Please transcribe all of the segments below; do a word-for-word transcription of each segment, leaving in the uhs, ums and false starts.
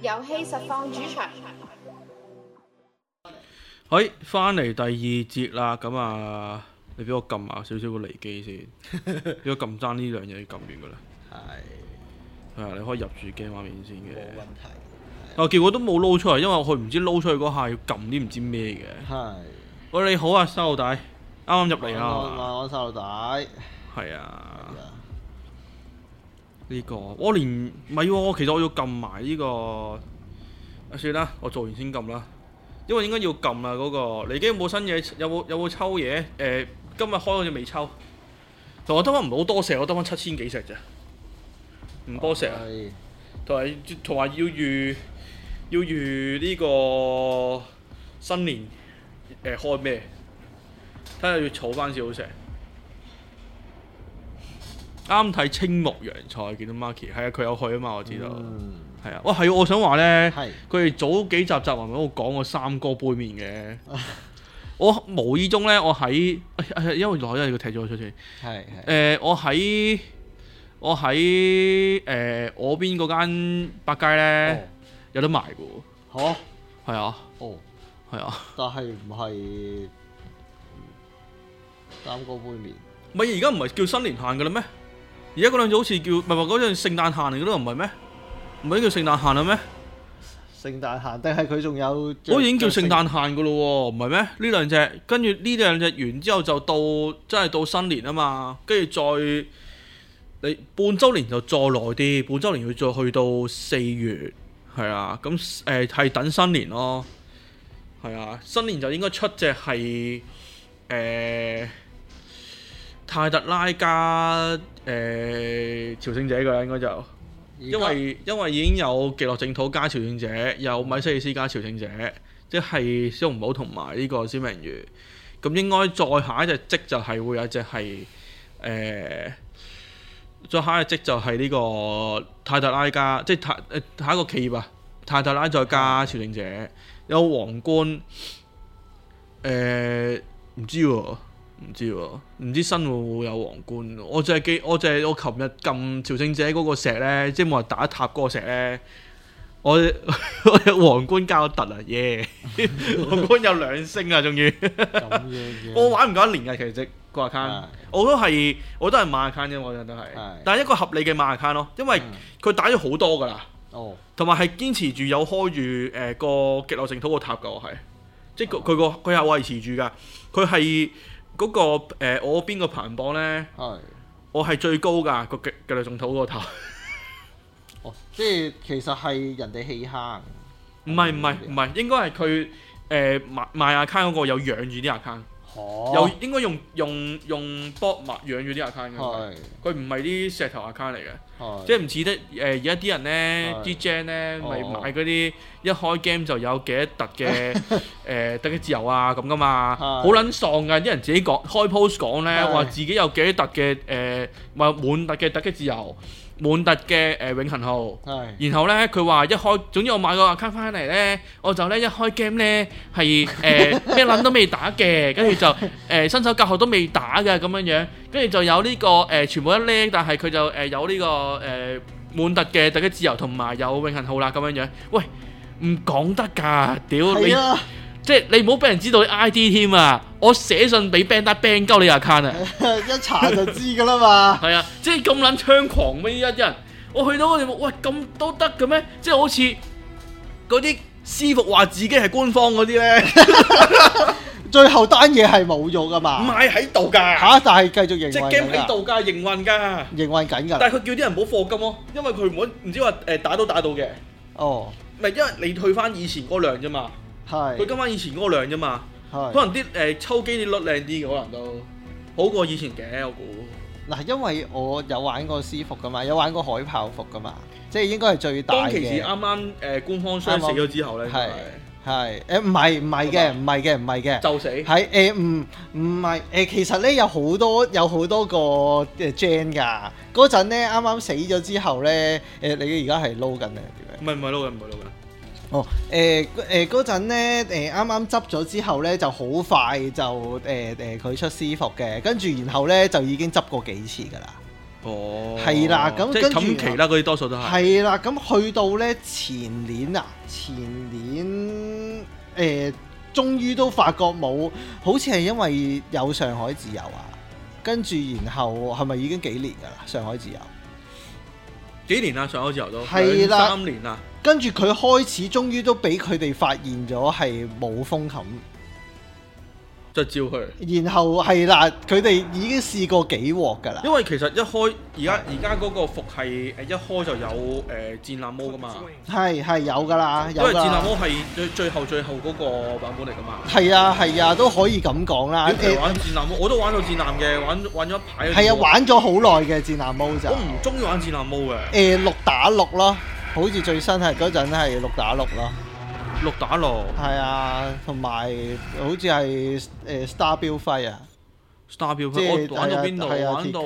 遊戲實況主場。 好，翻嚟第二節啦，咁啊，你俾我撳下少少個離機先，如果撳爭呢兩嘢撳完噶啦， 係係啊，你可以入住 game 畫面先嘅。 冇問題。 啊，結果都冇撈出嚟，因為我佢唔知撈出去嗰下要撳啲唔知咩嘅。 係。 喂，你好啊，收路帶，啱啱入嚟啊。 我我收路帶。 係啊。呢個我連唔係喎，其實我要撳埋呢個，啊算啦，我做完先撳啦。因為應該要撳啦嗰個，你已經冇新嘢，有冇有冇抽嘢？誒、呃，今日開好似未抽，同我得翻唔係好多石，我得翻七千幾石咋，唔多石啊。同埋同埋要預要預呢個新年誒、呃、開咩？睇下要儲翻少少石。啱睇青木洋菜，見到 Marky 係啊，佢有去啊嘛，我知道。 嗯係啊，哇係，我想話咧， 係佢哋早幾集集話咪喺度講個三哥杯麵嘅，我無意中咧，我喺因為來因為佢踢咗我出先， 係誒我喺我喺誒我邊嗰間百佳咧有得賣嘅喎， 嚇係啊， 哦， 係啊， 但係唔係三哥杯麵， 咪而家唔係叫新年限嘅啦咩？而家嗰兩隻好似叫唔係話嗰隻聖誕限嚟嘅咯，唔係咩？唔係叫聖誕限啦咩？ 聖誕限定係佢仲有？ 我已經叫聖誕限嘅咯喎，唔係咩？呢兩隻跟住呢兩隻完之後就到真係到新年啊嘛，跟住再你半週年就再耐啲，半週年要再去到四月，係啊，咁誒係等新年咯，係啊，新年就應該出隻係誒泰特拉加誒、呃、朝聖者嘅啦，應該就。因為因為已經有極樂淨土加朝聖者，有米西里斯加朝聖者，即係小紅帽同埋呢個小明魚。咁應該再下一隻積就係會有一隻係誒，再下一隻積就係呢個泰特拉加，即係泰誒下一個企業啊，泰特拉再加朝聖者，有皇冠誒唔知喎。唔知喎，唔知新會唔會有皇冠？我就係記，我就係我琴日撳朝聖者嗰個石咧，即係冇人打一塔嗰個石咧，我我有皇冠交突啊，耶、yeah! 皇冠有兩星啊，仲要。我玩唔夠一年嘅，其實個 account，我都係我都係買 account 啫，我覺得都係。但係一個合理嘅買 account 咯，因為佢打咗好多㗎啦。哦。同埋係堅持住有開住誒、呃、個極樂淨土個塔㗎，我係，即係佢個佢係維持住㗎，佢係。嗰、那個誒、呃、我邊個排行榜咧？係我係最高㗎，個極極樂淨土個頭。 哦，即係其實係人哋棄坑。 唔係唔係唔係，應該係佢誒賣賣 account 嗰個有養住啲 account。哦。有應該用用用 bot 賣養住啲 account 嘅。係。佢唔係啲石頭 account 嚟嘅。係。即係唔似得誒而家啲人咧，啲 gen 咧咪買嗰啲一開 game 就有幾多特嘅誒特嘅自由啊咁噶嘛，好撚喪㗎！啲人自己講開 post 講咧，話自己有幾多特嘅誒，話滿特嘅特嘅自由，滿特嘅誒永恆號。然後咧佢話一開，總之我買個 account 翻嚟咧，我就咧一開 game 咧係誒咩撚都未打嘅，跟住就誒新手教學都未打嘅咁樣樣，跟住就有呢個誒全部一叻，但係佢就誒有呢個誒滿特嘅特嘅自由同埋有永恆號啦咁樣樣。喂！唔講得㗎，屌你！即係你唔好俾人知道你 I D 添啊！我寫信俾 band 打 band 鳩你 account 啊！ 一查就知㗎啦嘛。係啊，即係咁撚猖狂咩？依家啲人，我去到嗰度，喂咁都得嘅咩？即係好似嗰啲師傅話自己係官方嗰啲咧， 最後單嘢係冇用㗎嘛？ 唔係喺度㗎嚇，但係繼續營運。隻 game 喺度㗎，營運㗎， 營運緊㗎。 但係佢叫啲人唔好課金咯，因為佢唔好唔知話誒打到打到嘅。哦。唔係，因為你退翻以前嗰量啫嘛，係佢跟翻以前嗰個量啫嘛，係可能啲誒、呃、抽機啲率靚啲嘅，可能都好過以前嘅，我估。 嗱，因為我有玩過私服噶嘛，有玩過海豹服噶嘛，即係應該係最大嘅。 當其時啱啱誒官方傷死咗之後咧，係係誒唔係唔係嘅，唔係嘅，唔係嘅， 就死係誒唔唔係誒，其實咧有好多有好多個誒 gen 㗎，嗰陣咧啱啱死咗之後咧，誒你而家係撈緊定係點樣？ 唔係唔係撈緊，唔係撈緊。 哦，誒誒嗰陣咧，誒啱啱執咗之後咧，就好快就誒誒佢出私服嘅，跟住然後咧就已經執過幾次㗎啦。 哦， 係啦，咁即係跟住近期啦，嗰啲多數都係。 係啦，咁去到咧前年啊，前年誒、呃，終於都發覺冇，好似係因為有上海自由啊，跟住然後係咪已經幾年㗎啦？上海自由幾年啦，上海自由都係啦， 三年啦。 跟住佢開始，終於都俾佢哋發現咗係冇風冚。 就照佢， 然後係啦，佢哋已經試過幾鑊㗎啦。 因為其實一開而家而家嗰個服係誒一開就有誒、呃、戰艦模㗎嘛。 係係有㗎啦，有㗎。 因為戰艦模係最最後最後嗰個版本嚟㗎嘛。 係啊係啊，都可以咁講啦。 誒玩戰艦模，我都玩到戰艦嘅，玩玩咗一排。 係啊，玩咗好耐嘅戰艦模就。 我唔中意玩戰艦模嘅。 誒六打六咯，好似最新係嗰陣係六打六咯。 六打六， 係啊，同埋好似係誒 Star 標輝啊 ，Star 標輝，我玩到邊度？玩到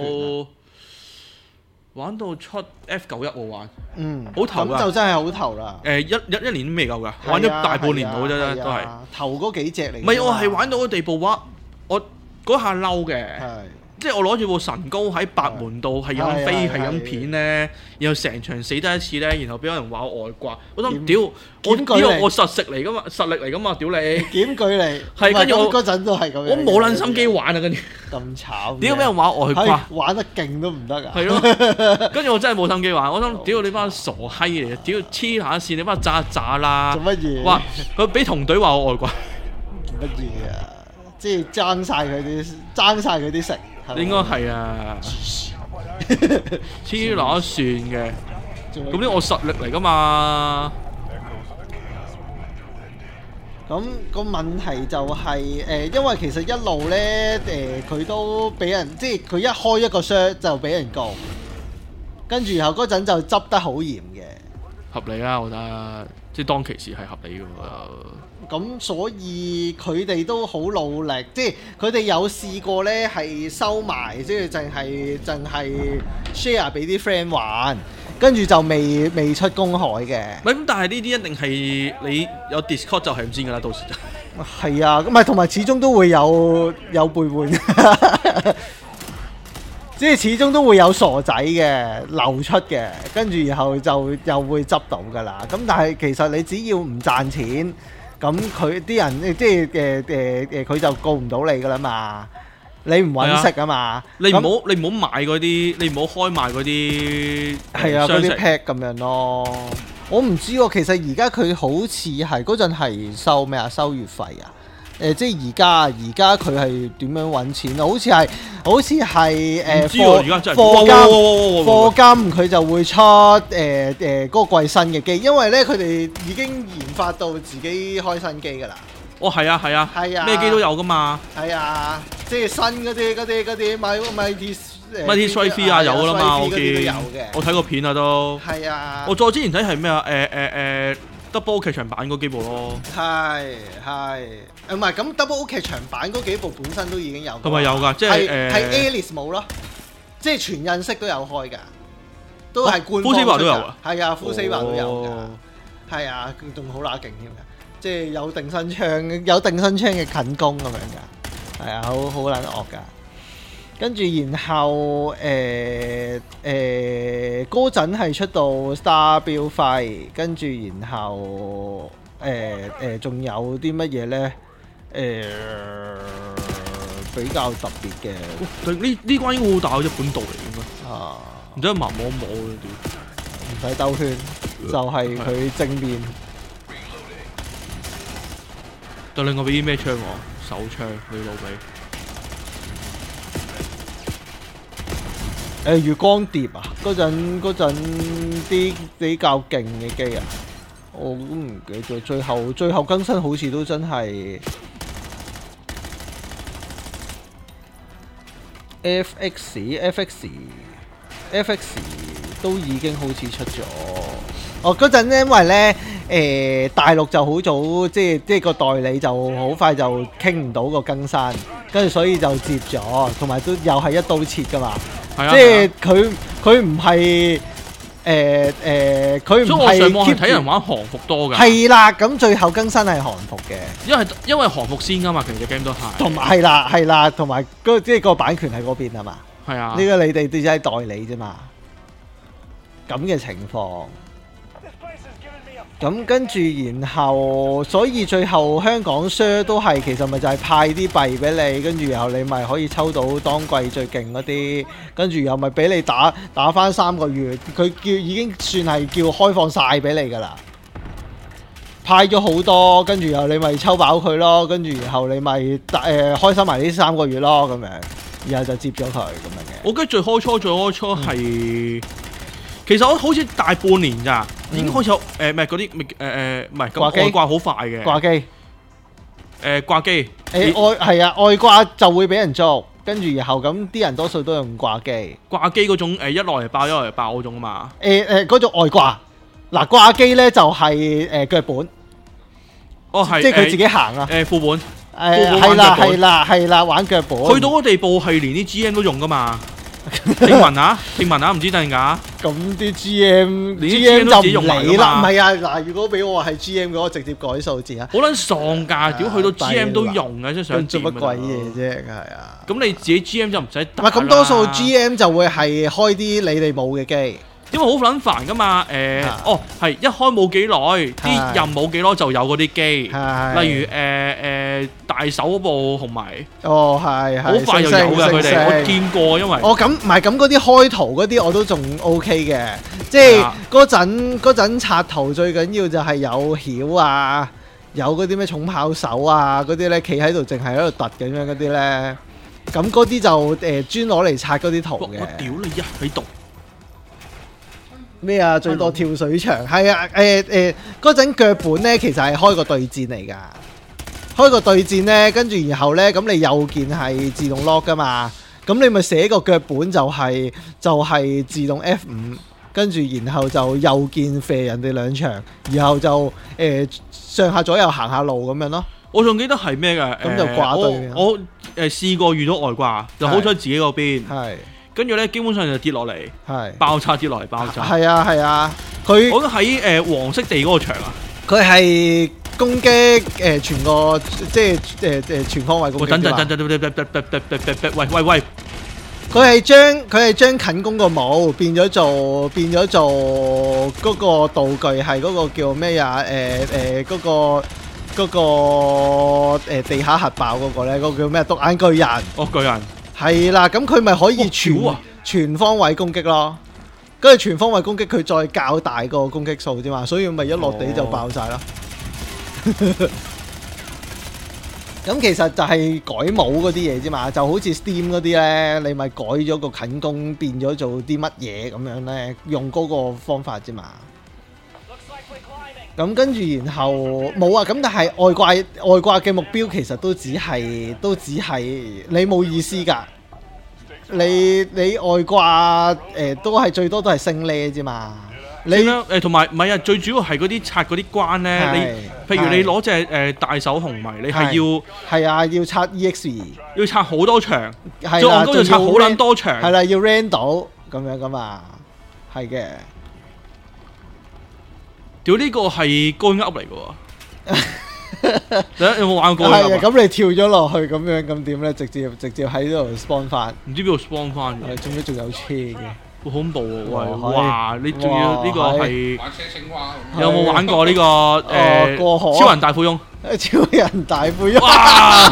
玩到出 F 九一我玩， 嗯， 好頭咁就真係好頭啦。 誒一一一年都未夠㗎，玩咗大半年到啫，都係頭嗰幾隻嚟。 唔係我係玩到個地步話，我嗰下嬲嘅。即係我攞住部神高喺八門度係咁飛係咁片咧，然後成場死得一次咧，然後俾人話我外掛，我諗屌我呢個我實食嚟噶嘛，實力嚟噶嘛，屌你檢舉你係跟住我嗰陣都係咁樣， 我冇撚心機玩啊，跟住咁慘， 屌俾人話外掛， 玩得勁都唔得啊， 係咯，跟住我真係冇心機玩，我諗屌你班傻閪嚟嘅，屌黐下線，你班渣渣啦， 做乜嘢？ 哇！佢俾同隊話我外掛， 做乜嘢啊？即係爭晒佢啲，爭晒佢啲食。 應該係啊，黐乸算嘅，咁呢我實力嚟噶嘛。 咁個問題就係、是、誒、呃，因為其實一路咧誒，佢、呃、都俾人即係佢一開一個 shot 就俾人告，跟住然後嗰陣就執得好嚴嘅。 合理啊，我覺得即係當其時係合理嘅喎。 咁所以佢哋都好努力，即係佢哋有試過呢係收埋，即係淨係淨係 share 俾啲 friend 玩，跟住就未未出公海嘅。 唔係咁，但係呢啲一定係你有 Discord 就係唔知㗎啦，到時就係啊，咁咪同埋始終都會有有背叛，即係始終都會有傻仔嘅流出嘅，跟住然後就又會執到㗎啦。咁但係其實你只要唔賺錢。咁佢啲人即係誒誒誒，佢就告唔到你噶啦嘛，你唔揾食啊嘛， 你唔好你唔好買嗰啲，你唔好開賣嗰啲係啊嗰啲 pack 咁樣咯。我唔知喎，其實而家佢好似係嗰陣係收咩啊？收月費啊？誒、呃，即係而家而家佢係點樣揾錢啊？好似係好似係誒課課金課金佢就會出誒誒嗰個貴新嘅機，因為咧佢哋已經研發到自己開新機㗎啦。 哦，係啊，係啊，係啊，咩機都有㗎嘛。係啊， 即係新嗰啲嗰啲嗰啲咪咪 T Mighty Strike three啊有㗎啦嘛，我見我睇過片啊都。 係啊。 我再之前睇係咩啊？誒誒誒 Double 劇場版嗰幾部咯。 係係。唔係咁 Double 劇場版嗰幾部本身都已經有。係咪有㗎？即係誒。 係 Alice 冇咯，即係全印式都有開㗎，都係官方。 Full Saber 都有啊。 係啊 Full Saber 都有㗎。係啊，仲好乸勁添㗎，即係有定身槍，有定身槍嘅近攻咁樣㗎。係啊，好好撚惡㗎。跟住然後誒誒嗰陣係出到 Star 標輝，跟住然後誒誒仲有啲乜嘢咧？誒、呃、比較特別嘅， 呢呢關應該好大嘅日本道嚟嘅咩？啊，唔知盲摸摸嗰啲， 唔使兜圈，就係、是、佢正面。 就另外俾啲咩槍我？手槍你老味。 誒、呃、月光碟啊，嗰陣嗰陣啲比較勁嘅機啊，我都唔記得。最後最後更新好似都真係 F X F X F X 都已經好似出咗。哦，嗰陣咧，因為咧誒、呃、大陸就好早，即係即係個代理就好快就傾唔到個更新，跟住所以就接咗，同埋都又係一刀切㗎嘛。 啊、 即係佢佢唔係誒誒，佢唔係 keep 睇人玩韓服多㗎。 係啦，咁最後更新係韓服嘅， 因為因為韓服先㗎嘛，其實隻 game 都係。 同埋係啦係啦，同埋嗰即係個版權喺嗰邊啊嘛。 係啊， 呢個你哋只係代理啫嘛。咁嘅情況。咁跟住，然後所以最後香港 share 都係其實咪就係派啲幣俾你，跟住然後你咪可以抽到當季最勁嗰啲，跟住又咪俾你打打返三個月，佢叫已經算係叫開放晒俾你㗎啦，派咗好多，跟住然後你咪抽飽佢咯，跟住然後你咪誒、呃、開心埋呢三個月咯，咁樣，然後就接咗佢咁樣嘅。 我記得最開初最開初係。嗯其實我好似大半年咋，已經開始有誒唔係嗰啲誒誒唔係咁外掛好快嘅掛機誒掛機誒外係啊外掛就會俾人捉，跟住然後咁啲人多數都用掛機掛機嗰種誒一來嚟爆一來嚟爆嗰種啊嘛誒誒嗰種外掛嗱掛機咧就係誒腳本哦係即係佢自己行啊誒副本誒係啦係啦係啦玩腳本去到個地步係連啲 G M 都用噶嘛。聽聞啊，聽聞啊，唔知真定假？ 咁啲 G M，G M 就唔理啦。唔係啊，嗱，如果俾我係 G M 嘅話，直接改數字啊。 好撚喪㗎，屌去到 G M 都用嘅，即係想做乜鬼嘢啫？係啊。咁你自己 G M 就唔使打。 咁多數 G M 就會係開啲你哋冇嘅機。 因為好撚煩噶嘛，誒，哦，係一開冇幾耐，啲任冇幾耐就有嗰啲機，例如誒誒大手嗰部紅米， 哦係係，好快就有㗎佢哋，我見過，因為哦咁唔係咁嗰啲開圖嗰啲我都仲 OK 嘅，即係嗰陣嗰陣刷圖最緊要就係有曉啊，有嗰啲咩重炮手啊嗰啲咧，企喺度淨係喺度突咁樣嗰啲咧，咁嗰啲就誒專攞嚟刷嗰啲圖嘅。 我屌你啊喺度！ 咩啊？最多跳水場係啊！誒誒嗰陣腳本咧，其實係開個對戰嚟㗎。開個對戰咧，跟住然後咧，咁你右鍵係自動 lock 㗎嘛？咁你咪寫個腳本就係、是、就係、是、自動 F 五，跟住然後就右鍵射人哋兩場，然後就誒、呃、上下左右行下路咁樣咯。 我仲記得係咩㗎？ 咁就掛對。 我我誒、呃、試過遇到外掛，就好彩自己嗰邊。 係。 跟住咧，基本上就跌落嚟，爆炸跌落嚟，爆炸。 係啊係啊，佢我覺得喺誒黃色地嗰個場啊， 佢係攻擊誒全個即係誒誒全方位攻擊。 等等等等等等等等等等，喂喂喂！ 佢係將佢係將近攻個帽變咗做變咗做嗰個道具係嗰個叫咩呀？誒誒嗰個嗰個誒地下核爆嗰個咧，嗰個叫咩？獨眼巨人。 哦，巨人。係啦，咁佢咪可以全、哦啊、全方位攻擊咯，跟住全方位攻擊佢再較大個攻擊數啫嘛，所以咪一落地就爆晒咯。咁、哦、其實就係改帽嗰啲嘢啫嘛，就好似 Steam 嗰啲咧，你咪改咗個近攻變咗做啲乜嘢咁樣咧，用嗰個方法啫嘛。咁跟住然後冇啊，咁但係外掛外掛嘅目標其實都只係都只係你冇意思㗎，你你外掛誒、呃、都係最多都係升呢啫嘛。你誒同埋唔係啊，最主要係嗰啲刷嗰啲關咧，你譬如你攞隻誒大手紅米，你係要係啊要刷 E X 二，要刷好多場， 係啦，要刷好撚多場， 係啦，要 run 到咁樣㗎嘛，係嘅。 屌呢個係高音 up 嚟嘅喎，你有冇玩過？ 係啊，咁你跳咗落去咁樣，咁點咧？直接直接喺度 spawn 翻， 唔知邊度 spawn 翻嘅？ 仲要仲有車嘅， 好恐怖喎！喂，哇！你仲要呢個係玩車青蛙咁？ 有冇玩過呢個誒過河超人大富翁？ 超人大富翁！ 哇！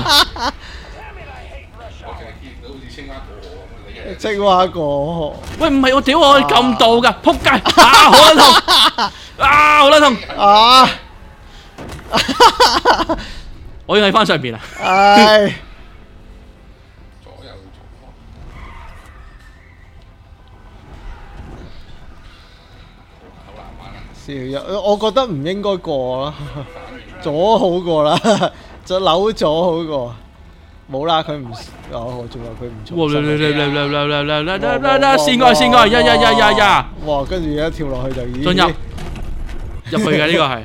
我淨係見到好似青蛙過河咁嘅。 青蛙過河。 喂，唔係我屌我撳到㗎，撲街！啊，好撚痛！啊，好撚痛！ 啊！ 我要喺翻上邊啊！ 唉。 左右好難玩啊！ 笑，我覺得唔應該過啦，左好過啦，就扭左好過。冇啦，佢唔哦，仲有佢唔錯。 哇！嚟嚟嚟嚟嚟嚟嚟嚟嚟嚟嚟！線過線過，呀呀呀呀呀！ 哇！跟住一跳落去就已經進入入去嘅呢個係。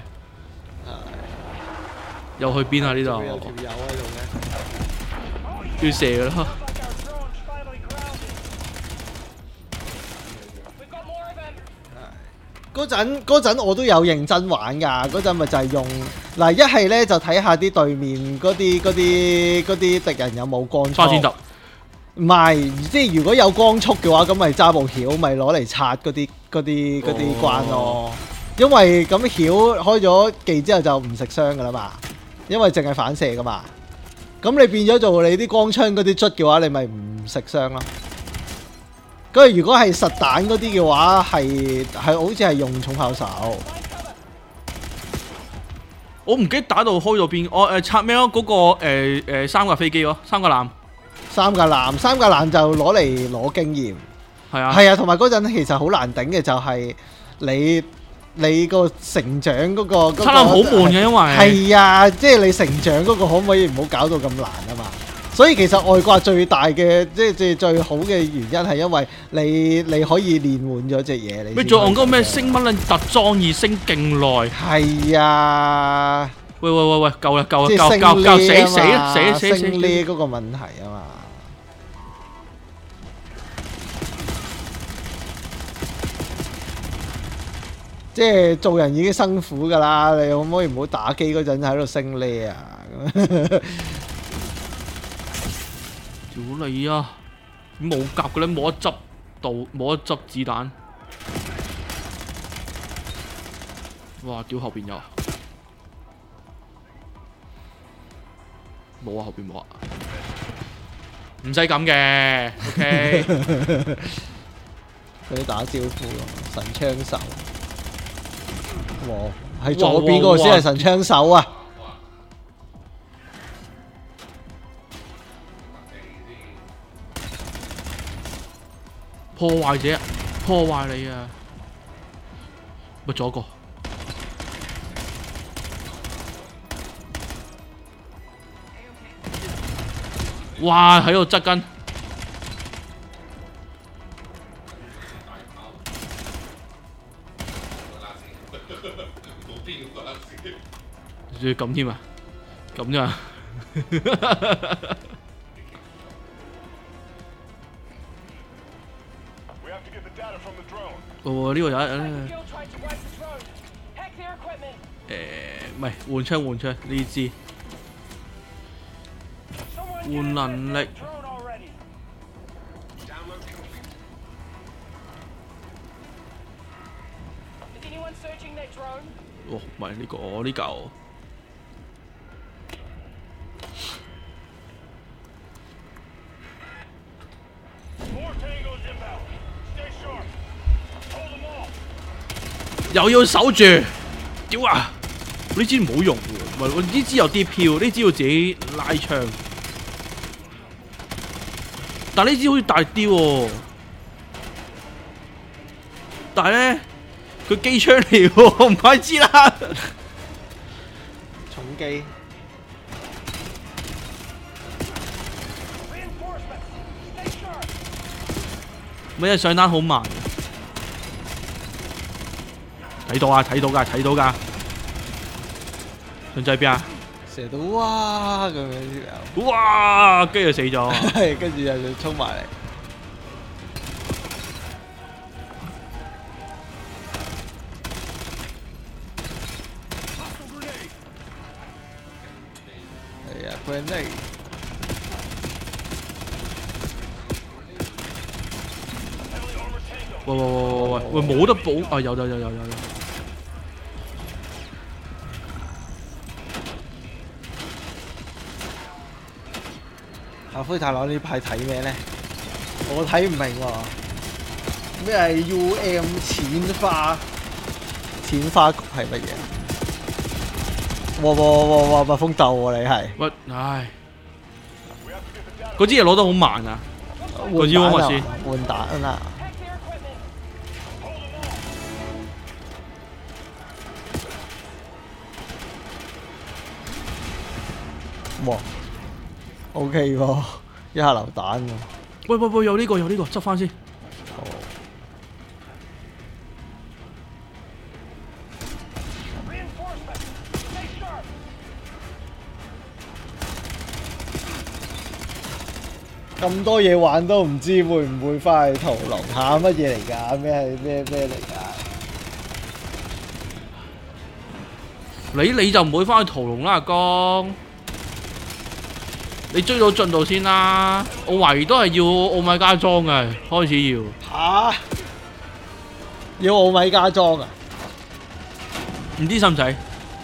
又去邊啊？呢度有條友喺度嘅， 要射嘅咯。 嗰陣嗰陣我都有認真玩㗎，嗰陣咪就係用嗱一係咧就睇下啲對面嗰啲嗰啲嗰啲敵人有冇光速。 花錢揼。 唔係，即係如果有光速嘅話，咁咪揸部曉，咪攞嚟刷嗰啲嗰啲嗰啲關咯。因為咁曉開咗技之後就唔食傷噶啦嘛，因為淨係反射噶嘛。咁你變咗做你啲光槍嗰啲卒嘅話，你咪唔食傷咯。跟住如果係實彈嗰啲嘅話，係係好似係用重炮手。 我唔記得打到開咗邊，我誒拆咩咯？嗰、那個誒誒、呃呃、三架飛機咯，三架艦。 三架艦，三架艦就攞嚟攞經驗。 係啊， 係啊，同埋嗰陣其實好難頂嘅就係你你個成長嗰、那個。嗰、那個、 七艦好悶嘅，因為係啊，即係你成長嗰個可唔可以唔好搞到咁難啊嘛？所以其實外掛最大嘅即係即係最好嘅原因係因為你你可以練滿咗隻嘢。你咩仲按嗰個咩升乜撚特裝易升勁耐？ 係啊！ 喂喂喂喂，夠啦夠啦， 即係夠夠夠死死啦死死死！ 升呢嗰個問題啊嘛。即係做人已經辛苦㗎啦，你可唔可以唔好打機嗰陣喺度升呢啊？ 屌你啊！冇夾嘅咧，冇得執到，冇得執子彈。哇！屌後邊有，冇啊後邊冇啊，唔使咁嘅 ，OK。 佢啲打招呼咯，神槍手。哇！喺左邊嗰個先係神槍手啊！ 破壞者，破壞你啊！咪左個，哇！喺度側跟，仲要咁添啊！咁啫嘛〜哦，呢個有誒，誒唔係換槍換槍呢支換能力，哦唔係呢個我呢嚿。又要守住，屌啊！呢支唔好用喎，唔係呢支有啲票，呢支要自己拉槍。但呢支好似大啲喎，但係咧佢機槍嚟喎，唔怪之啦。 重機。 咩上單好慢。睇到啊！睇到㗎，睇到㗎。上掣邊啊？ 射到哇咁樣之後， 哇！跟住死咗。 係，跟住又要衝埋嚟。係啊 ，grenade。 喂喂喂喂喂喂，冇得補啊！有有有有有有。 阿灰太郎呢排睇咩咧？我睇唔明喎。咩係 U M 淺花？淺花局係乜嘢？哇哇哇哇！蜜蜂鬥喎你係？ 喂，唉，嗰支嘢攞得好慢啊！嗰支乜先？ 換彈啊！哇 ，OK 喎，一下流彈喎。 喂喂喂，有呢個有呢個，執翻先。 哦。咁多嘢玩都唔知會唔會翻去屠龍下乜嘢嚟㗎？咩係咩咩嚟㗎？ 你你就唔會翻去屠龍啦，阿江。 你追到進度先啦。我懷疑都係要奧米加裝嘅，開始要。 嚇！要奧米加裝啊？ 唔知使唔使？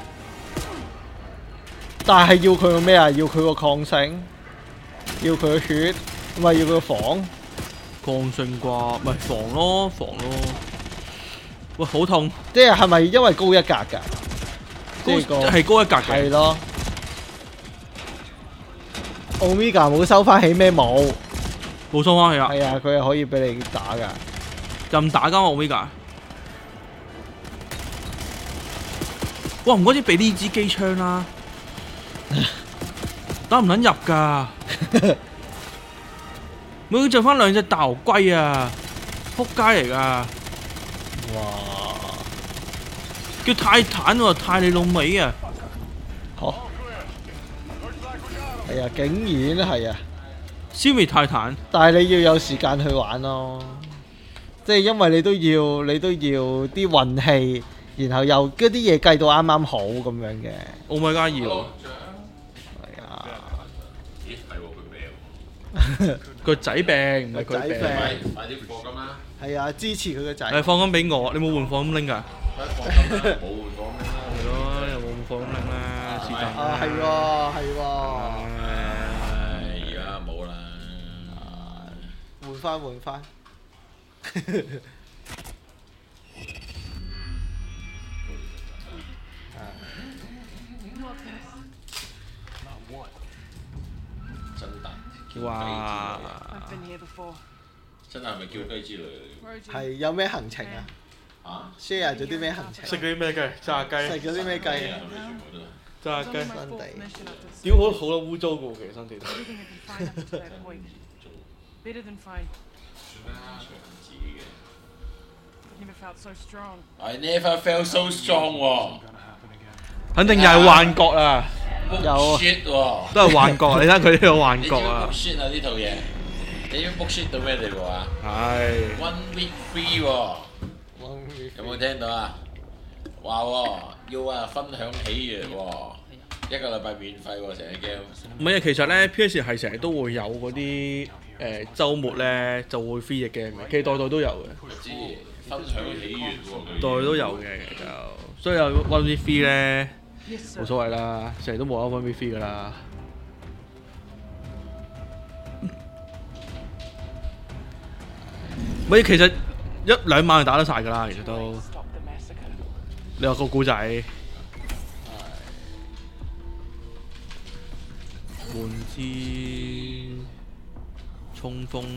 但係要佢個咩啊？要佢個抗性，要佢個血，唔係要佢個防。 抗性啩？咪防咯，防咯。喂，好痛！ 即係係咪因為高一格㗎？ 高係高一格嘅。 係咯。Omega 冇收翻起咩冇？ 冇收翻起啊！ 係啊，佢係可以俾你打㗎。 任打交 Omega。哇！唔該，啲俾呢支機槍啦，打唔撚入㗎。每佢着翻兩隻大牛龜啊！撲街嚟㗎！ 哇！ 叫泰坦喎，泰你老味啊！ 好，係啊，竟然係啊！ 消滅泰坦， 但係你要有時間去玩咯，即係因為你都要你都要啲運氣，然後又嗰啲嘢計到啱啱好咁樣嘅。 奧米加要。 係啊。 咦，係喎，佢病喎。 個仔病唔係佢病。 快啲課金啦！ 係啊，支持佢個仔。 誒放金俾我，你冇換放金拎㗎？ 快課金啦！冇換課金啦。 係咯，又冇換放金拎啦，是但。 啊，係喎，係喎。 唉，而家冇啦。 換翻換翻。 真達。 哇！ 真係咪叫雞之類？ 係有咩行程啊？ 嚇 share 咗啲咩行程？ 食嗰啲咩雞？炸雞。 食咗啲咩雞啊？ 炸雞。 新地。 屌好好撚污糟㗎喎，其實新地都。 I never felt so strong 喎。 肯定又係幻覺啊！ 有 shit 喎， 都係幻覺，你睇佢呢個幻覺啊！ shit 啊呢套嘢，你要 book shit 到咩地步啊？ 係。 One week free 喎，有冇聽到啊？話喎要啊分享喜悅喎，一個禮拜免費喎成隻 game。 唔係啊，其實咧 P S 係成日都會有嗰啲誒週末咧就會 free 嘅 game 嘅，其實代代都有嘅。 我知分享喜悅喎， 代代都有嘅就，所以有 one week free 咧冇所謂啦，成日都冇得 one week free 噶啦。咪其實一兩晚就打得晒㗎啦，其實都。你話個古仔，換支衝鋒，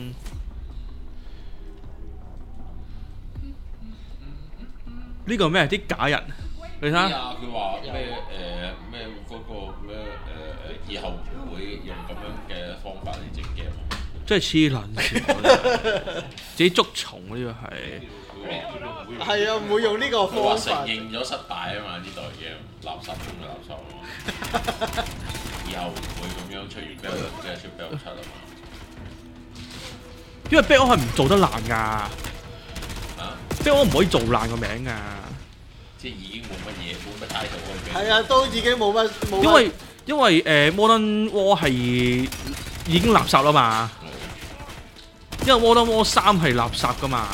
呢個咩？啲假人，你睇下。 佢話咩誒咩嗰個咩誒誒，以後唔會用咁樣嘅方法嚟整 game。 真係黐撚線，自己捉蟲呢個係。 係啊，唔會用呢個佢話方法。 承認咗失敗啊嘛，呢代 game 垃圾中嘅垃圾啊嘛，以後唔會咁樣出現 Back 即係出 Back 七啊嘛。 因為 Back 係唔做得爛㗎， 啊 Back 唔可以做爛個名㗎。 即係已經冇乜嘢，冇乜 title 可以俾。 係啊，都已經冇乜冇乜。 因為因為誒 Modern War 係已經垃圾啦嘛，因為 Modern War 三係垃圾㗎嘛。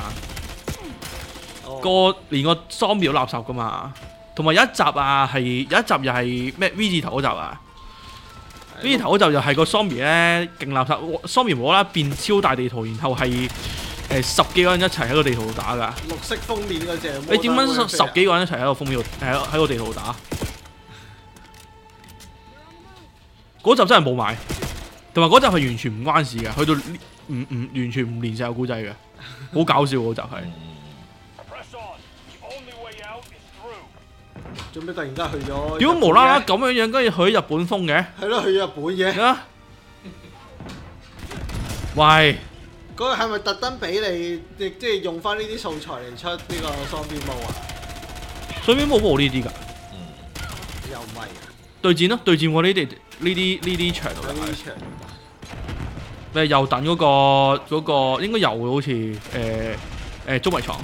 個連個裝備都垃圾噶嘛，同埋有一集啊，係有一集又係咩 V 字頭嗰集啊 ，V 字頭嗰集又係個 zombie 咧勁垃圾 ，zombie 無啦啦變超大地圖，然後係誒十幾個人一齊喺個地圖度打噶。 綠色封面嗰隻。 你點樣十十幾個人一齊喺個封面度喺喺個地圖度打？嗰集真係冇買，同埋嗰集係完全唔關事嘅，去到唔唔完全唔連晒個故仔嘅，好搞笑嗰集係。 做咩突然間去咗？ 點解無啦啦咁樣樣，跟住去日本風嘅？ 係咯，去日本嘅。 啊！喂， 嗰個係咪特登俾你，即即係用翻呢啲素材嚟出呢個雙邊模啊？ 雙邊模冇呢啲㗎。 嗯。又唔係啊？ 對戰咯，對戰我呢啲呢啲呢啲場度。 呢啲場。 咩又等嗰個嗰個應該有嘅好似誒誒捉迷藏。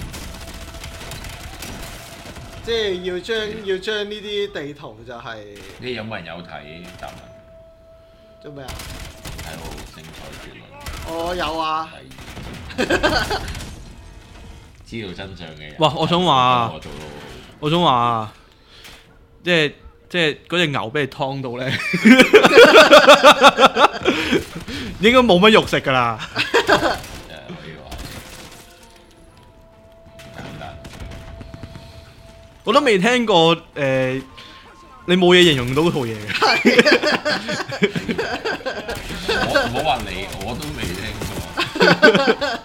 即係要將要將呢啲地圖就係、是。 你有冇人有睇答案？ 做咩啊？ 精彩絕倫。 我有啊。 知道真相嘅人。 哇！我想話， 我做到我想話，即係即係嗰隻牛俾你劏到咧，應該冇乜肉食噶啦。 誒可以話簡單。 我都未聽過誒，你冇嘢形容到嗰套嘢嘅。 我唔好話你，我都未聽過。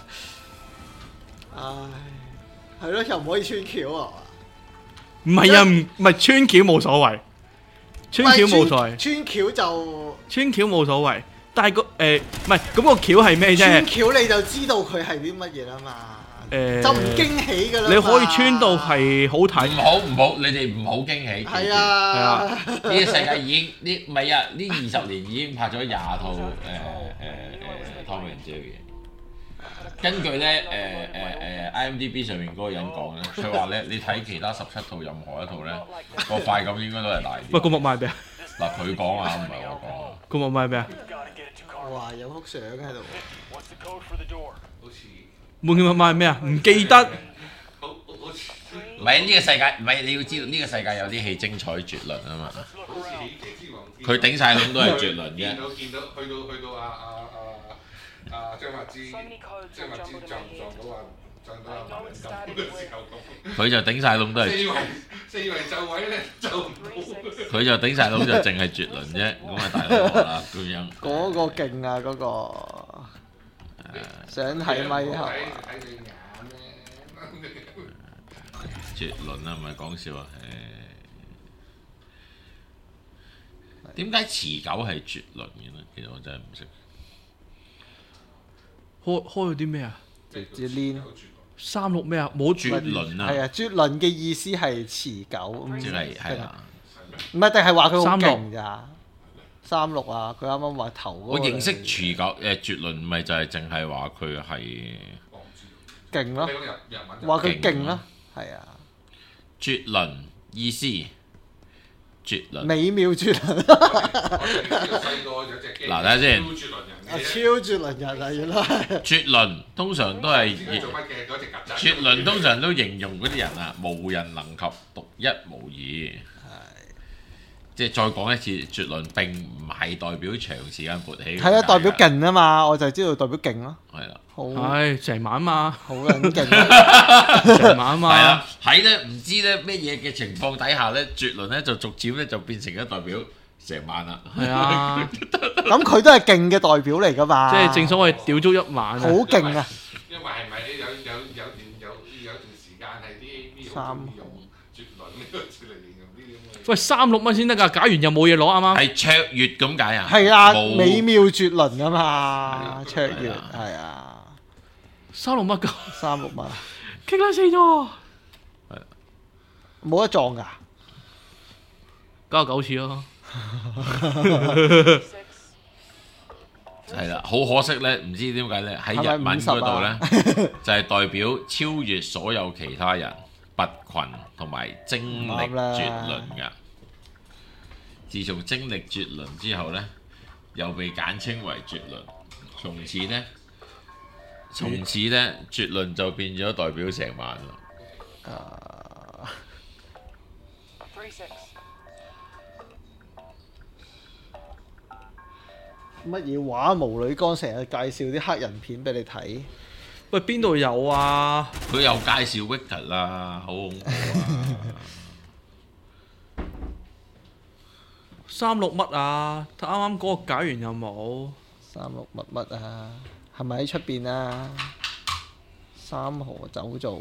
唉，係咯，又唔可以穿橋啊！ 唔係啊，唔唔係穿橋冇所謂，穿橋冇所謂， 穿橋就穿橋冇所謂。但係個誒唔係咁個橋係咩啫？ 穿橋你就知道佢係啲乜嘢啦嘛。誒就唔驚喜㗎啦。 你可以穿到係好睇。 唔好唔好，你哋唔好驚喜。 係啊， 係啊， 呢個世界已經呢唔係啊，呢二十年已經拍咗廿套誒誒誒湯米人 Jerry 嘅。根據咧誒誒誒 I M D B 上面嗰個人講咧，佢話咧你睇其他十七套任何一套咧，個快感應該都係大啲。 喂，個幕賣咩啊？ 嗱，佢講啊，唔係我講啊。 個幕賣咩啊？ 哇！有幅相喺度。 門橋幕賣咩啊？唔記得。 唔係呢個世界，唔係你要知道呢個世界有啲戲精彩絕倫啊嘛。佢頂晒籠都係絕倫嘅。 見到見到去到去到阿阿阿阿張柏芝，張柏芝撞撞到啊撞到阿文錦嘅時候咁。 佢就頂晒籠都係。 四圍四圍就位咧就唔到。 佢就頂晒籠就淨係絕倫啫，咁啊大佬啦咁樣。 嗰個勁啊！嗰個想睇咪後啊！ 睇你眼咧。 絕倫啊，唔係講笑啊！誒，點解持久係絕倫嘅咧？其實我真係唔識。 開開咗啲咩啊？ 直接攣三六咩啊？冇絕倫啊！ 係啊，絕倫嘅意思係持久， 即係係啦。 唔係定係話佢好三六勁咋？三六啊！佢啱啱話頭嗰個。 我認識持久誒絕倫，唔係就係淨係話佢係勁咯，話佢勁咯，係啊。 絕倫意思，絕倫美妙絕倫。 嗱，睇下先。 啊！超絕倫人啊，原來係。 絕倫通常都係做乜嘅嗰隻曱甴？ 絕倫通常都形容嗰啲人啊，無人能及，獨一無二。即係再講一次，絕倫並唔係代表長時間勃起。 係啊，代表勁啊嘛，我就知道代表勁咯。 係啦， 好係成晚嘛， 好撚勁啊！ 成晚嘛。 係啊，喺咧唔知咧咩嘢嘅情況底下咧，絕倫咧就逐漸咧就變成咗代表成晚啦。 係啊， 咁佢都係勁嘅代表嚟㗎嘛。 即係正所謂屌足一晚。 好勁啊！ 因為係咪有有有段有有段時間係啲 A V 好中意用絕倫呢個字嚟形容呢啲咁嘅。 喂，三六蚊先得㗎，假完又冇嘢攞啱啱。 係卓越咁解啊？ 係啊， 冇美妙絕倫啊嘛，卓越係啊， 三六蚊㗎， 三六蚊， 傾撚死咗。 冇得撞㗎。 九十九次咯。 係啦，好可惜咧，唔知點解咧喺日文嗰度咧，就係代表超越所有其他人、拔群同埋精力絕倫㗎。自從精力絕倫之後咧，又被簡稱為絕倫。從此咧，從此咧，絕倫就變咗代表成晚啦。 乜嘢話？無女剛成日介紹啲黑人片俾你睇。 喂，邊度有啊？ 佢又介紹 Wicked 啦，好恐怖啊！ 三六乜啊？啱啱嗰個搞完有冇？ 三六乜乜啊？係咪喺出邊啊？三河酒造。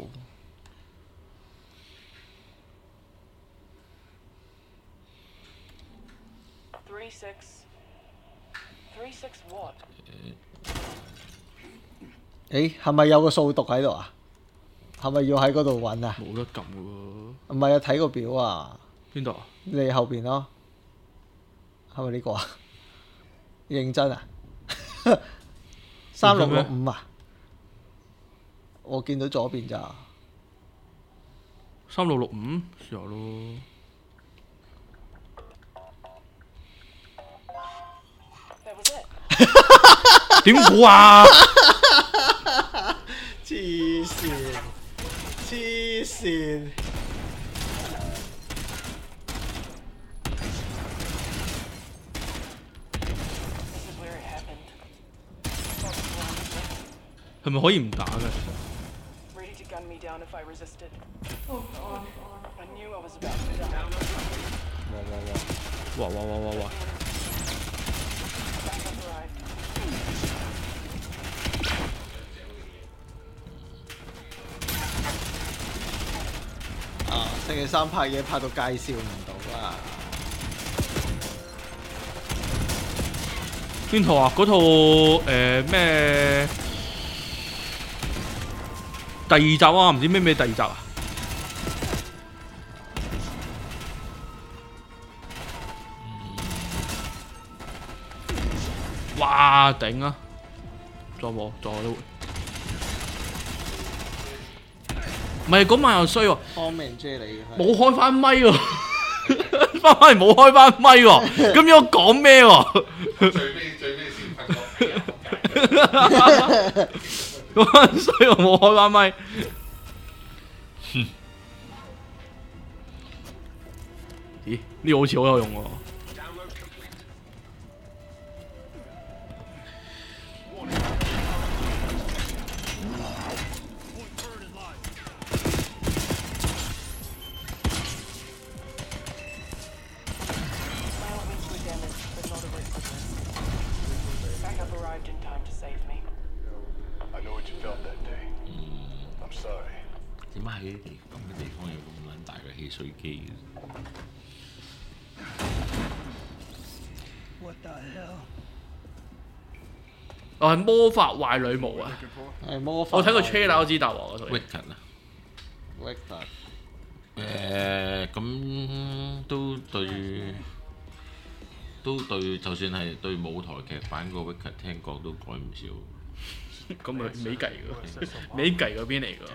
誒，係咪有個數獨喺度啊？係咪要喺嗰度揾啊？ 冇得撳嘅喎。 唔係啊，睇個表啊。 邊度啊？ 你後邊咯。係咪呢個啊？認真啊？三六六五啊？我見到左邊咋。 三六六五，試下咯。 點估啊？ 黐線，黐線。 係咪可以唔打嘅？哇哇哇哇哇！ 啊！星期三拍嘢拍到介紹唔到啦。 邊套啊？嗰套誒咩？第二集啊，唔知咩咩第二集啊？哇！頂啊！再冇，再都唔係嗰晚又衰喎， 方明啫你冇開翻咪喎，翻返嚟冇開翻咪喎，咁要我講咩喎？ 最尾最尾先發覺。 嗰晚衰我冇開翻咪。咦？呢個好似好有用喎。 點解喺啲地咁嘅地方有咁撚大嘅汽水機嘅？ 我係魔法壞女巫啊！ 係魔法。 我睇過 trailer 我知答喎嗰套。 Wicked 啊 Wicked。誒， 咁都對，都對，就算係對舞台劇版個 Wicked 聽講都改唔少。 咁咪美計㗎，美計嗰邊嚟㗎。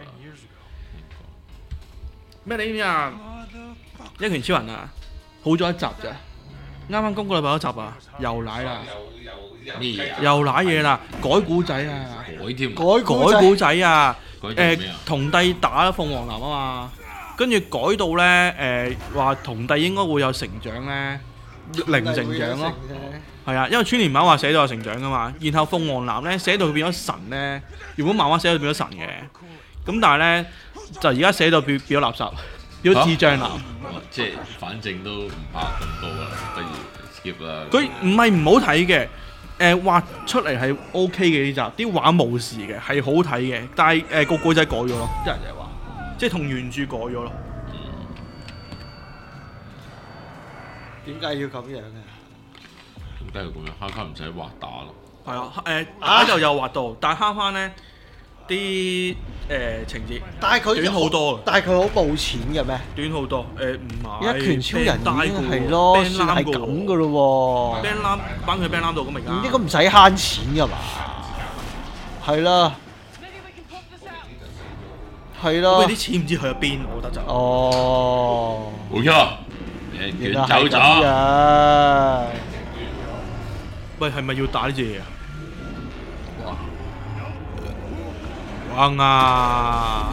咩你知唔知啊？一拳超人啊，好咗一集咋？啱啱今個禮拜嗰集啊，又瀨啦， 咩啊？ 又瀨嘢啦，改古仔啊， 改添， 改改古仔啊， 改誒咩啊？ 童帝打鳳凰男啊嘛，跟住改到咧誒話童帝應該會有成長咧，零成長咯。係啊，因為穿連漫畫寫到有成長噶嘛，然後鳳凰男咧寫到佢變咗神咧，原本漫畫寫到變咗神嘅，咁但係咧就而家寫到變變咗垃圾，變咗智障男。 即係反正都唔拍咁多啦，不如 skip 啦。 佢唔係唔好睇嘅，誒畫出嚟係 O K 嘅呢集，啲畫冇事嘅，係好睇嘅，但係誒個故仔改咗咯，啲人就係話，即係同原著改咗咯。 點解要咁樣嘅？ 點解要咁樣？哈卡唔使畫打咯。 係啊，誒打就有畫到，但係慳翻咧啲誒情節， 但係佢短好多， 但係佢好冇錢嘅咩？ 短好多，誒唔係一拳超人已經係咯，算係咁噶咯喎。 band 攬班佢 band 攬到咁而家。 唔應該唔使慳錢噶嘛？係啦，係啦。 喂，啲錢唔知去咗邊，我覺得就。 哦。 冇錯，一拳走咗。 喂，係咪要打呢隻嘢啊？哇！哇啊！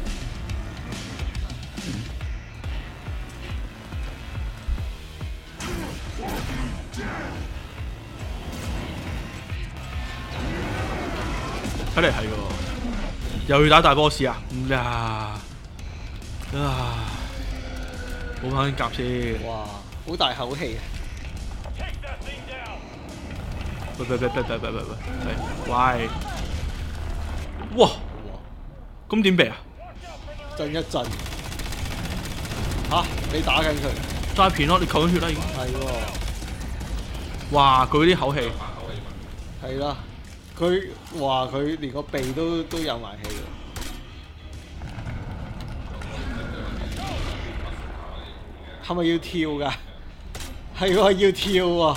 睇嚟係喎，又要打大 boss 啊！唔呀啊！冇翻夾先。 哇！好大口氣啊！ 喂喂喂喂喂喂喂喂！喂！哇！咁點避啊？ 震一震。嚇！你打緊佢？ 齋片咯，你扣緊血啦已經。 係喎。 哇！佢啲口氣。 係啦，佢話佢連個鼻都都有埋氣㗎。係咪要跳㗎？係喎，要跳喎。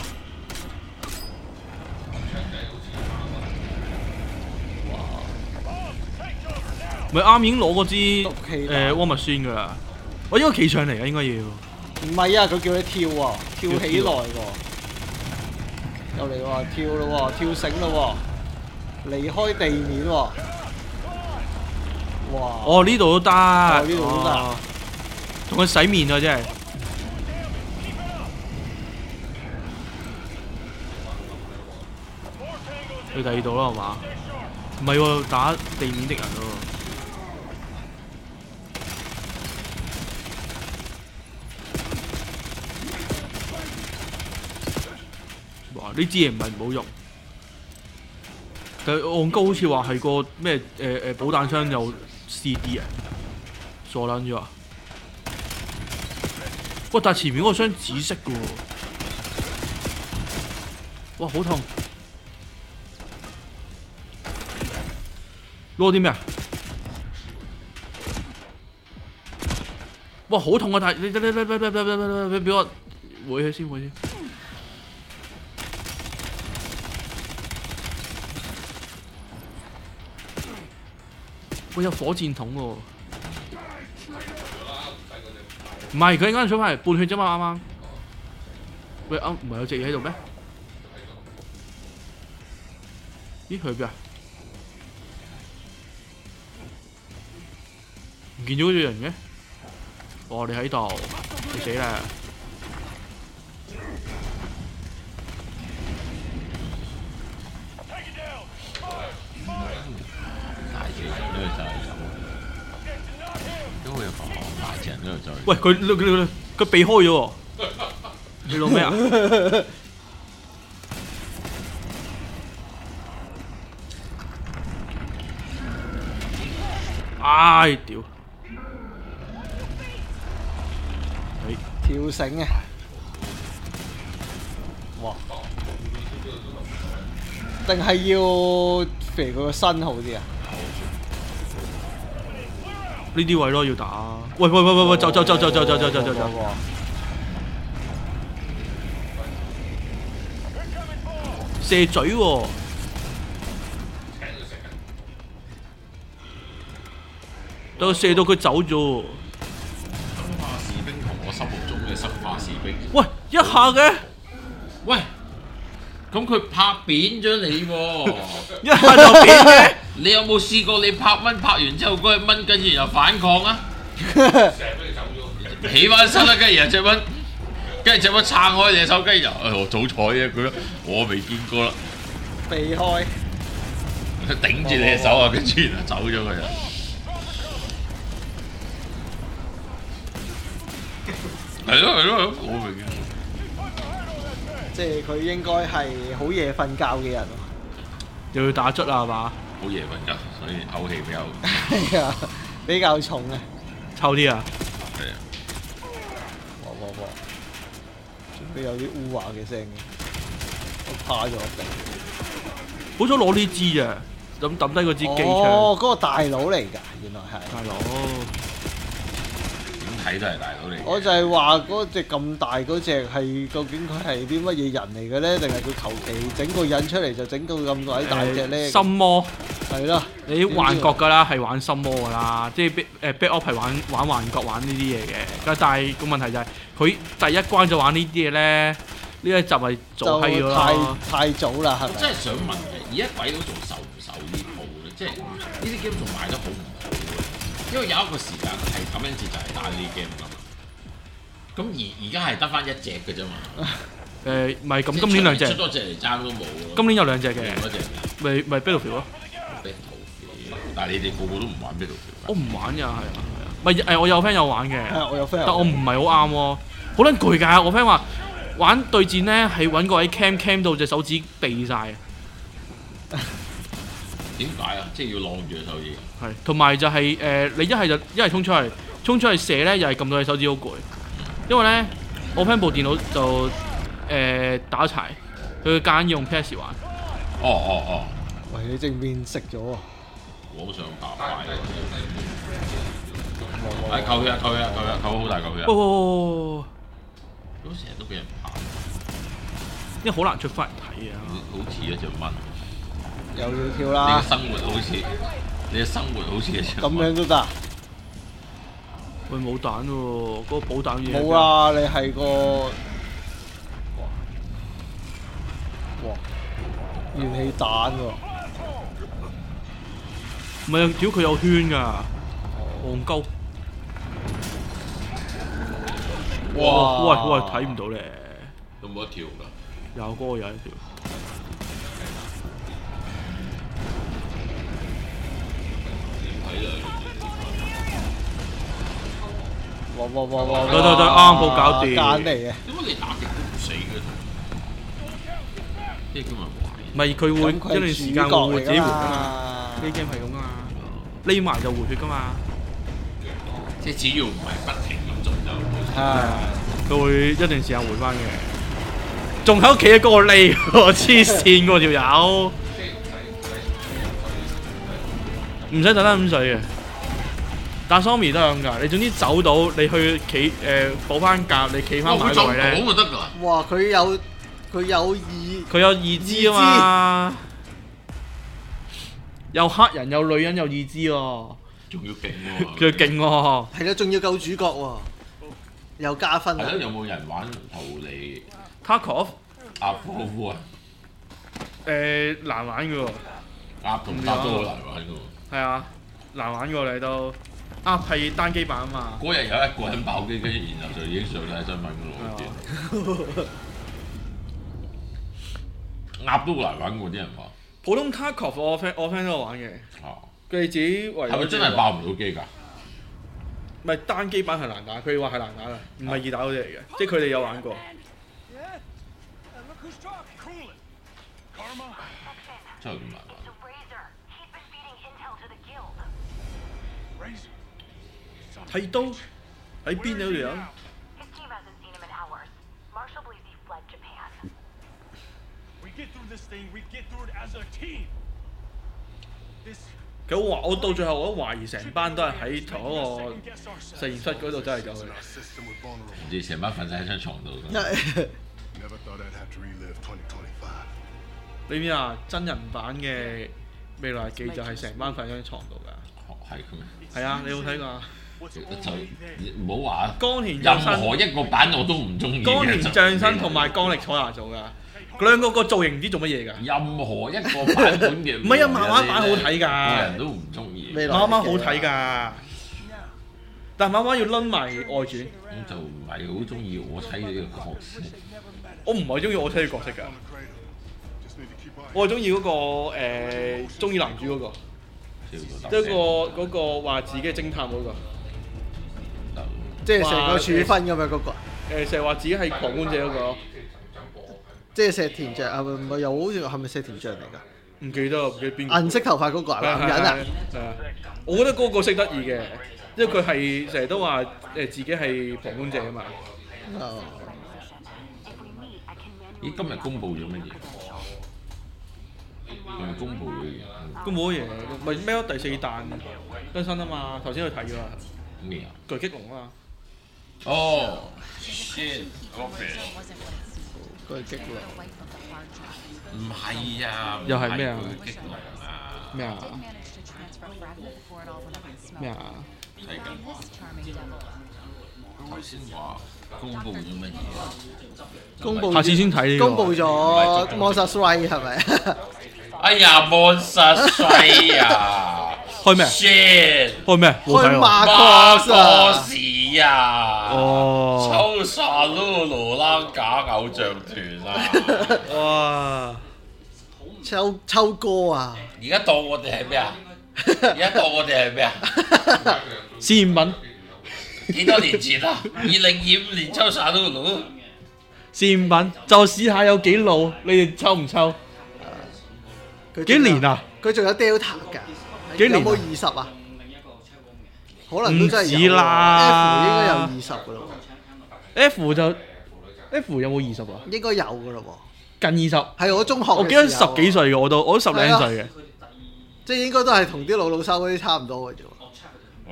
咪啱已經攞嗰支誒汪物酸㗎啦，我應該企上嚟啊，應該要。 唔係啊，佢叫你跳喎，跳起來喎。又嚟喎，跳咯喎，跳繩咯喎。 離開地面喎。哇！ 哦，呢度都得， 呢度都得， 同佢洗面啊，真係。去第二度啦，係嘛？唔係喎，打地面的人喎。哇！呢支嘢唔係唔好用，但係戇鳩好似話係個咩誒誒保彈箱有 C D 啊，傻撚咗啊！哇！但係前面嗰個箱紫色嘅喎，哇！好痛！攞啲咩啊？哇！好痛啊！但係你你你你你你你俾我回去先，回先。喂，有火箭筒喎！唔係，佢啱啱想翻嚟半血啫嘛，啱啱。喂，啱唔係有隻嘢喺度咩？咦，佢去邊啊？唔見咗嗰隻人嘅？哦，你喺度，你死啦！喂，佢佢佢佢避開咗喎！你攞咩啊？唉，屌！ 跳繩啊！哇！定係要肥佢個身好啲啊？ 呢啲位咯要打。喂喂喂喂喂，走走走走走走走走走走！射嘴喎！到射到佢走咗喎！ 生化士兵同我心目中嘅生化士兵。 喂，一下嘅。 喂，咁佢拍扁咗你喎！ 一下就扁嘅。 你有冇試過你拍蚊拍完之後嗰隻蚊跟住又反抗啊？起翻身啦，跟住然後隻蚊，跟住隻蚊撐開隻手，跟住就誒我早彩啫，佢我未見過啦。 避開， 佢頂住你隻手啊，跟住然後走咗佢啊！係咯係咯，我明嘅。 即係佢應該係好夜瞓覺嘅人喎。 又要打捽啦係嘛？ 好夜瞓覺，所以口氣比較係啊，比較重啊。 臭啲啊！ 係啊。 哇哇哇！佢有啲烏話嘅聲嘅，我怕咗地。 好彩攞呢支啊！咁抌低嗰支機槍。 哦，嗰個大佬嚟㗎，原來係。 大佬。 睇都係大佬嚟。 我就係話嗰隻咁大嗰隻係究竟佢係啲乜嘢人嚟嘅咧？定係佢求其整個人出嚟就整到咁鬼大隻咧？ 心魔係咯， 你幻覺㗎啦，係玩心魔㗎啦，即係誒 Black Ops 係玩玩幻覺玩呢啲嘢嘅。但係個問題就係佢第一關就玩呢啲嘢咧，呢一集係早閪咗咯。 太太早啦，係咪？ 我真係想問嘅，而家鬼佬仲受唔受呢套咧？即係呢啲 game 仲賣得好唔好咧？因為有一個時間係感恩節就係打呢啲 game 㗎嘛。咁而而家係得翻一隻嘅啫嘛。 誒，唔係咁，今年兩隻。 出多隻嚟爭都冇咯。 今年有兩隻嘅。 嗰隻咪咪 Battlefield 咯。 Battlefield，但係你哋個個都唔玩 Battlefield。 我唔玩㗎，係啊係啊。咪誒，我有 friend 有玩嘅。 係我有 friend。 但我唔係好啱喎，好撚攰㗎！我 friend 話玩對戰咧係揾個喺 cam cam 到隻手指避晒。 點解啊？即係要晾住隻手指。 係，同埋就係、是、誒、呃，你一係就一係衝出去，衝出去射咧，又係撳到隻手指好攰。因為咧，我 friend 部電腦就誒、呃、打柴，佢間用 P S 玩。 哦哦哦！ 喂，你正面食咗喎！ 網上爆快啊！誒，扣血啊！扣血啊！扣血！扣好大嚿血啊！ 哦， 咁成日都俾人拍， 因為好難出翻嚟睇啊！ 好似一隻蚊。 又要跳啦！ 你嘅生活好似，你嘅生活好似一隻咁樣都得。 喂，冇彈喎，嗰、那個補彈嘢。 冇啊！你係個哇哇元氣彈喎！ 唔係啊，屌佢有圈㗎，戇鳩。哇！喂喂，睇唔到咧。 有冇一條㗎？ 有嗰個有一條。 哇哇哇哇！ 對對對，啱好搞掂。 揀嚟嘅。 點解你打極都唔死嘅？即係今日壞。 唔係佢會一段時間會自己回㗎嘛？呢 game 係咁㗎嘛，匿埋就回血㗎嘛。 即係只要唔係不停咁做就冇事。 係，佢會一段時間回翻嘅。仲喺屋企喺嗰個匿喎，黐線喎條友。唔使特登飲水嘅。但 Zombie 都係咁㗎，你總之走到，你去企誒補翻格，你企翻埋個位咧。 佢就得㗎。 哇！佢有佢有意， 佢有義肢啊嘛，有黑人有女人有義肢喎， 仲要勁喎。 佢勁喎。 係啦，仲要救主角喎，又加分。 係咯，有冇人玩逃離 Tarkov 阿科夫啊？ 誒難玩㗎喎。 鴨同鴨都好難玩㗎喎。 係啊，難玩過你都。啊，係單機版啊嘛！ 嗰日有一個人爆機，跟住然後就已經上晒新聞㗎咯。鴨都難玩過啲人話。 普通 Tarkov 我 friend 我 friend 都有玩嘅。哦。佢哋自己為。 係咪真係爆唔到機㗎？ 唔係單機版係難打，佢哋話係難打㗎，唔係易打嗰啲嚟嘅，即係佢哋有玩過。 真係咁難玩。 睇刀喺邊啊？嗰條友。佢懷我到最後我都懷疑成班都係喺同一個實驗室嗰度真係救佢。 唔知成班瞓晒喺張床度。 你邊啊？真人版嘅未來記就係成班瞓喺張床度㗎。 係咁咩？ 係啊，你有冇睇過啊？ 就唔好話岡田任何一個版我都唔中意嘅。 岡田將生同埋江力彩拿做㗎，嗰兩個個造型唔知做乜嘢㗎。 任何一個版本嘅。 唔係啊，漫畫版好睇㗎。 個人都唔中意。 漫畫版好睇㗎，但係漫畫要攆埋外傳。 咁就唔係好中意我睇呢個角色。 我唔係中意我睇嘅角色㗎，我係中意嗰個誒中意男主嗰個，即係個嗰個話自己係偵探嗰個。 即係成個處分咁樣嗰個。 誒成日話自己係旁觀者嗰個， 即係石田將啊，唔係又好似係咪石田將嚟㗎？ 唔記得，唔記得邊個。 銀色頭髮嗰個男人啊。 係啊，我覺得嗰個識得意嘅，因為佢係成日都話誒自己係旁觀者啊嘛。 哦。 咦？今日公佈咗乜嘢？係咪公佈咗嘢？ 公佈咗嘢，咪咩咯？第四彈更新啊嘛，頭先去睇咗啊。 咩啊？ 巨擊龍啊嘛。 哦 ，shit，OK。 巨擊龍。 唔係啊。 又係咩啊？ 巨擊龍啊。 咩啊？咩啊？ 睇緊。頭先話公佈咗乜嘢啊？ 公佈。 下次先睇呢個。 公佈咗 Monster Strike 係咪？ 哎呀 ，Monster Strike 啊！ 開咩？開咩？ 開馬哥士啊！ 哦， 抽沙嚕嚕啦假偶像團啊！ 哇！ 秋秋哥啊！ 而家當我哋係咩啊？而家當我哋係咩啊？ 試驗品。 幾多年前啊？二零二五年抽沙嚕嚕。 試驗品就試下有幾老，你哋抽唔抽？幾年啊？ 佢仲有 Delta 㗎。 幾年？ 有冇二十啊？可能都真係有。 唔止啦 ，F 應該有二十㗎咯喎。F 就 F 有冇二十啊？ 應該有㗎咯喎。近二十。 係我中學。 我記得十幾歲嘅，我都我都十零歲嘅。 即係應該都係同啲老老收嗰啲差唔多嘅啫喎。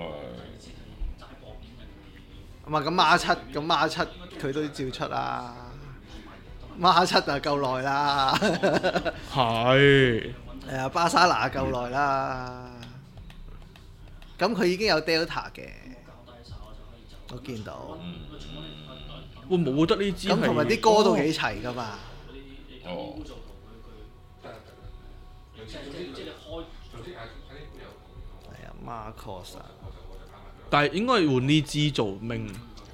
唔係咁孖七，咁孖七佢都照出啦。孖七就夠耐啦。 係。 係啊，巴沙拿夠耐啦。咁佢已經有 Delta 嘅，我見到。 會冇得呢支。 咁同埋啲歌都幾齊㗎嘛。 哦。 Marcos 啊， 但係應該係換呢支做明。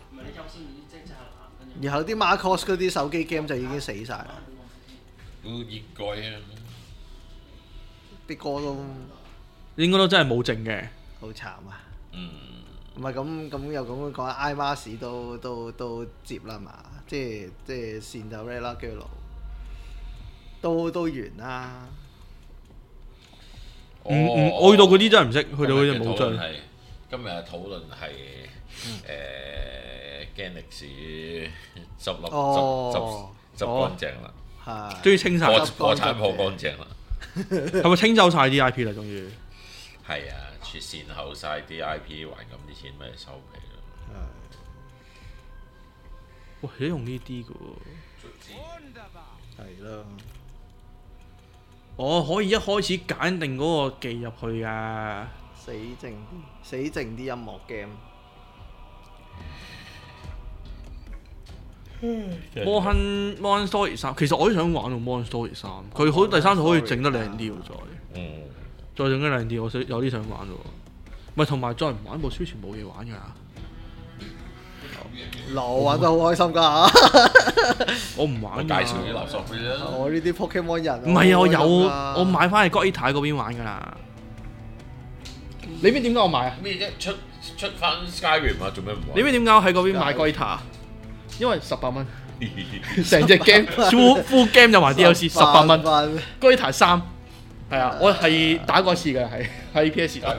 然後啲 Marcos 嗰啲手機 game 就已經死晒啦。 都應該啊， 啲歌都應該都真係冇剩嘅。 好慘啊！ 嗯， 唔係咁咁又咁講 ，iMars 都都都接啦嘛，即係即係Cinderella Girl 都都完啦。 唔唔，去到嗰啲真係唔識，去到嗰啲冇追。 今日嘅討論係誒驚歷史執笠執執執乾淨啦， 係終於清晒破破產破乾淨啦。 係咪清走晒啲 I P 啦？終於係啊，全善後晒啲 I P 還咁啲錢，咪收皮咯。 哇！你用呢啲嘅喎，係咯。 我可以一開始揀定嗰個技入去啊！ 死靜死靜啲音樂 game。 摩亨 Mon Story 三，其實我都想玩到 Mon Story 三，佢好第三套可以整得靚啲喎，再， 嗯， 再整得靚啲，我想有啲想玩喎。咪同埋再唔玩部 Switch 冇嘢玩㗎。 我玩得好開心㗎， 我唔玩。 介紹啲垃圾俾你啦。 我呢啲 Pokemon 人。 唔係啊，我有我買翻去 Goita 嗰邊玩㗎啦。你知點解我買啊？ 咩啫？出出翻 Skyrim 啊？做咩唔玩？ 你知點解我喺嗰邊買 Goita？因為十八蚊，成隻 game full full game 就埋 D L C 十八蚊。Goita 三係啊，我係打過一次㗎，係喺 P S 度。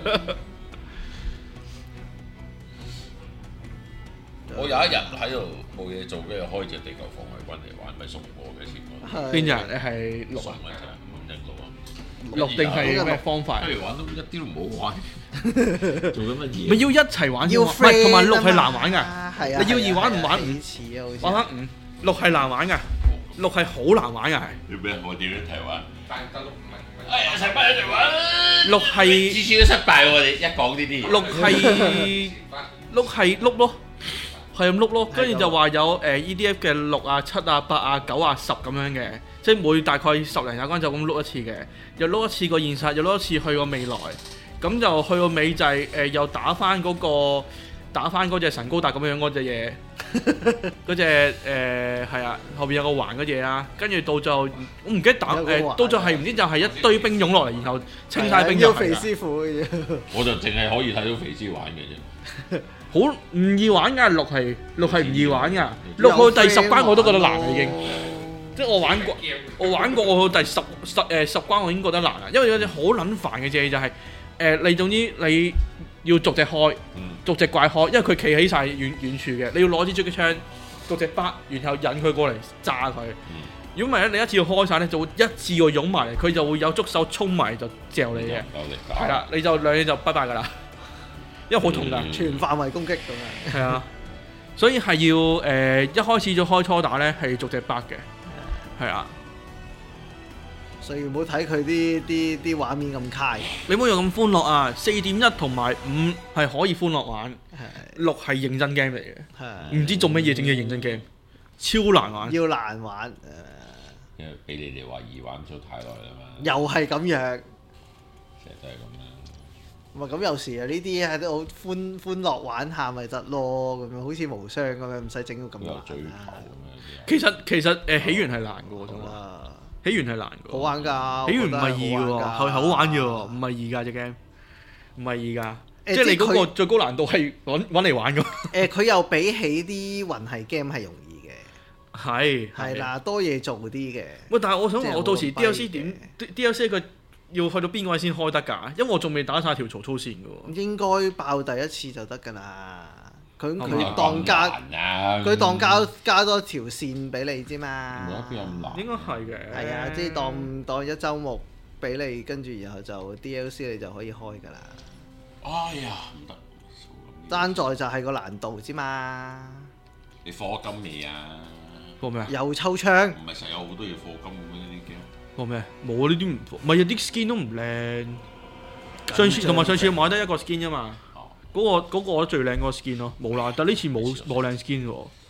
我有一日喺度冇嘢做，跟住開隻地球防衛軍嚟玩，咪送我嘅先講。 邊日？你係六送嘅啫，咁定六啊？ 六定係咩方法？ 不如玩到一啲都唔好玩，做緊乜嘢？ 咪要一齊玩， 要唔係同埋六係難玩㗎。 係啊， 你要二玩唔玩五？ 似啊，好似。 玩翻五，六係難玩㗎，六係好難玩㗎係。 要俾我點樣提玩？ 但得六唔係。 哎呀，一齊班一齊玩。 六係次次都失敗喎！我哋一講呢啲。 六係六係碌咯。係咁碌咯，跟住就話有誒 E D F 嘅六啊、七啊、八啊、九啊、十咁樣嘅，即係每大概十零廿關就咁碌一次嘅，又碌一次個現實，又碌一次去個未來，咁就去個尾就係、是、誒、呃、又打翻嗰、那個打翻嗰隻神高達咁樣嗰隻嘢，嗰隻誒係啊，後邊有個環嗰嘢啦，跟住到就我唔記得打誒、呃，到就係唔知就係一堆兵湧落嚟，然後清晒兵入肥師傅嘅嘢， 我就淨係可以睇到肥師玩嘅啫。 好唔易玩㗎，六係六係唔易玩㗎，六去第十關我都覺得難啦已經，即係我玩過，我玩過我去第十十誒、呃、十關我已經覺得難啦，因為有隻好撚煩嘅嘢就係、是、誒、呃、你總之你要逐隻開，逐隻怪開，因為佢企喺晒遠遠處嘅，你要攞支狙擊槍逐隻bắt，然後引佢過嚟炸佢。如果唔係咧，你一次要開晒咧，就會一次過湧埋嚟，佢就會有觸手衝埋就嚼你嘅，係啦，你就兩嘢就拜拜㗎啦。因為好痛㗎、嗯， 全範圍攻擊咁樣。係啊，所以係要誒、呃、一開始就開初打咧，係逐隻bắt嘅，係啊。 所以唔好睇佢啲啲啲畫面咁卡。 你唔好用咁歡樂啊！四點一同埋五係可以歡樂玩，六係認真 game 嚟嘅，唔知做乜嘢整嘅認真 game，超難玩。 要難玩誒， 因為俾你哋話易玩咗太耐啦嘛。 又係咁樣， 成日都係咁樣。 唔係咁有時啊，呢啲係都好歡歡樂玩下咪得咯，咁樣好似無雙咁樣，唔使整到咁難。 其實其實誒起源係難嘅喎，起源係難嘅。 好玩㗎， 起源唔係易嘅喎，係好玩嘅喎，唔係易㗎隻 game，唔係易㗎。即係你嗰個最高難度係揾揾嚟玩㗎。誒， 佢又比起啲魂系 game 係容易嘅。 係係啦，多嘢做啲嘅。 喂，但係我想問，我到時 D L C 點 D L C 佢要去到邊個位先開得㗎？因為我仲未打晒條曹操線㗎喎。 應該爆第一次就得㗎啦。佢佢當加佢當加加多條線俾你啫嘛。 邊有咁難？ 應該係嘅。 係啊，即係當當一週目俾你，跟住然後就 D L C 你就可以開㗎啦。 哎呀，唔得！ 爭在就係個難度啫嘛。 你課金未啊？ 課咩啊？ 又抽槍。 唔係成日有好多嘢課金咁樣呢啲 game。 課咩？冇啊！呢啲唔課，唔係啊！啲 skin 都唔靚。上次同埋上次買得一個 skin 啫嘛。嗰、那個嗰、那個最靚嗰個 skin 咯，冇啦。但呢次冇冇靚 skin 喎。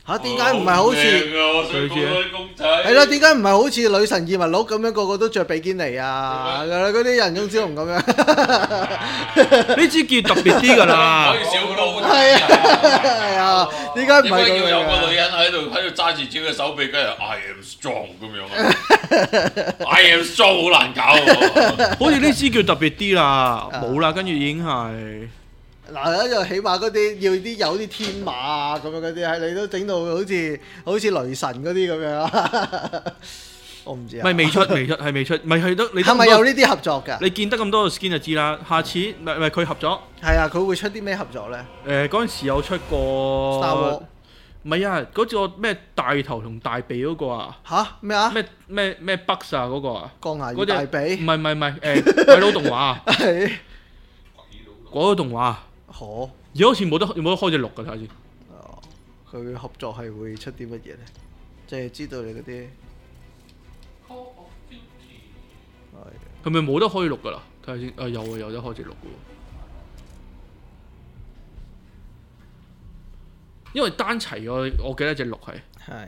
嚇點解唔係好似？ 佢知啲公仔係咯，點解唔係好似女神異聞錄咁樣個個都着比堅尼啊？嗰啲人中之龍咁樣， 呢支叫特別啲㗎啦。 可以小高係啊係啊，點解唔係咁樣？ 要有個女人喺度喺度揸住自己嘅手臂，跟住 I am strong 咁樣，I am strong 好難搞喎。 好似呢支叫特別啲啦，冇啦，跟住已經係。 嗱，就起碼嗰啲要啲有啲天馬啊咁樣嗰啲，係你都整到好似好似雷神嗰啲咁樣。我唔知啊。 咪未出未出係未出，咪係得你。 係咪有呢啲合作㗎？ 你見得咁多個 skin 就知啦。下次咪咪佢合作。 係啊，佢會出啲咩合作咧？ 誒嗰陣時有出過。 Star Wars。 唔係啊，嗰個咩大頭同大鼻嗰個啊？ 吓？咩啊？ 咩咩咩 Bugs 啊嗰個啊？ 鋼牙與大鼻。唔係唔係唔係誒鬼佬動畫啊？ 係。 嗰個動畫啊？ 可。 而家好似冇得冇得開隻鹿㗎，睇下先。 哦，佢合作係會出啲乜嘢咧？即係知道你嗰啲。 係咪冇得開鹿㗎啦？睇下先。啊有啊，有得開隻鹿㗎喎。因為單齊我我記得隻鹿係。 係。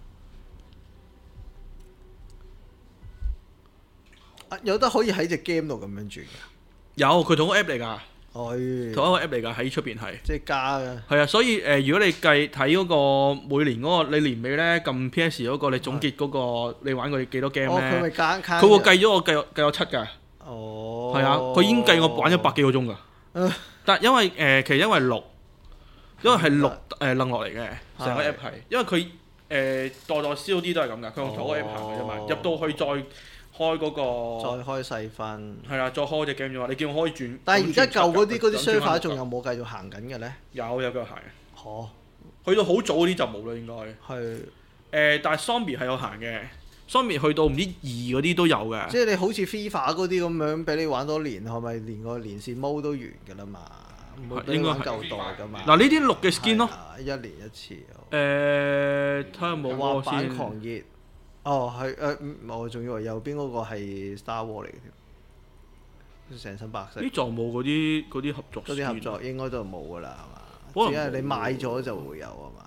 啊，有得可以喺隻 game 度咁樣轉㗎？ 有，佢同個 app 嚟㗎。 係。 同一個 app 嚟㗎，喺出邊係。 即係加嘅。 係啊，所以誒、呃，如果你計睇嗰個每年嗰、那個，你年尾咧撳 P S 嗰個，你總結嗰、那個你玩過幾多 game 咧？ 哦，佢咪加卡。 佢會計咗我計計我七㗎。 哦。 係啊，佢已經計我玩咗百幾個鐘㗎。 呃、 但因為誒、呃，其實因為六，因為係六誒楞落嚟嘅，成個 app 係，因為佢誒、呃、代代 C O D 都係咁㗎，佢用同個 app 行嘅啫嘛，入到去再開嗰、那個。再開細分。係啊，再開隻 game 啫嘛，你見我可以轉。 但係而家舊嗰啲嗰啲 server 仲有冇繼續行緊嘅咧？ 有有繼續行嘅。 哦。 去到好早嗰啲就冇啦，應該。係。誒、呃，但係 Zombie 係有行嘅。Zombie 去到唔知二嗰啲都有嘅。即係你好似 FIFA 嗰啲咁樣，俾你玩多年，係咪連個連線毛都完㗎啦嘛？ 應該係夠代㗎嘛。 嗱呢啲綠嘅 skin 咯。 一年一次。誒、 呃，睇下有冇滑板狂熱。哦，係誒，我仲以為右邊嗰個係 Star Wars 嚟嘅添，成身白色。 呢座冇嗰啲嗰啲合作。 嗰啲合作應該都冇㗎啦，係嘛？只係你買咗就會有啊嘛。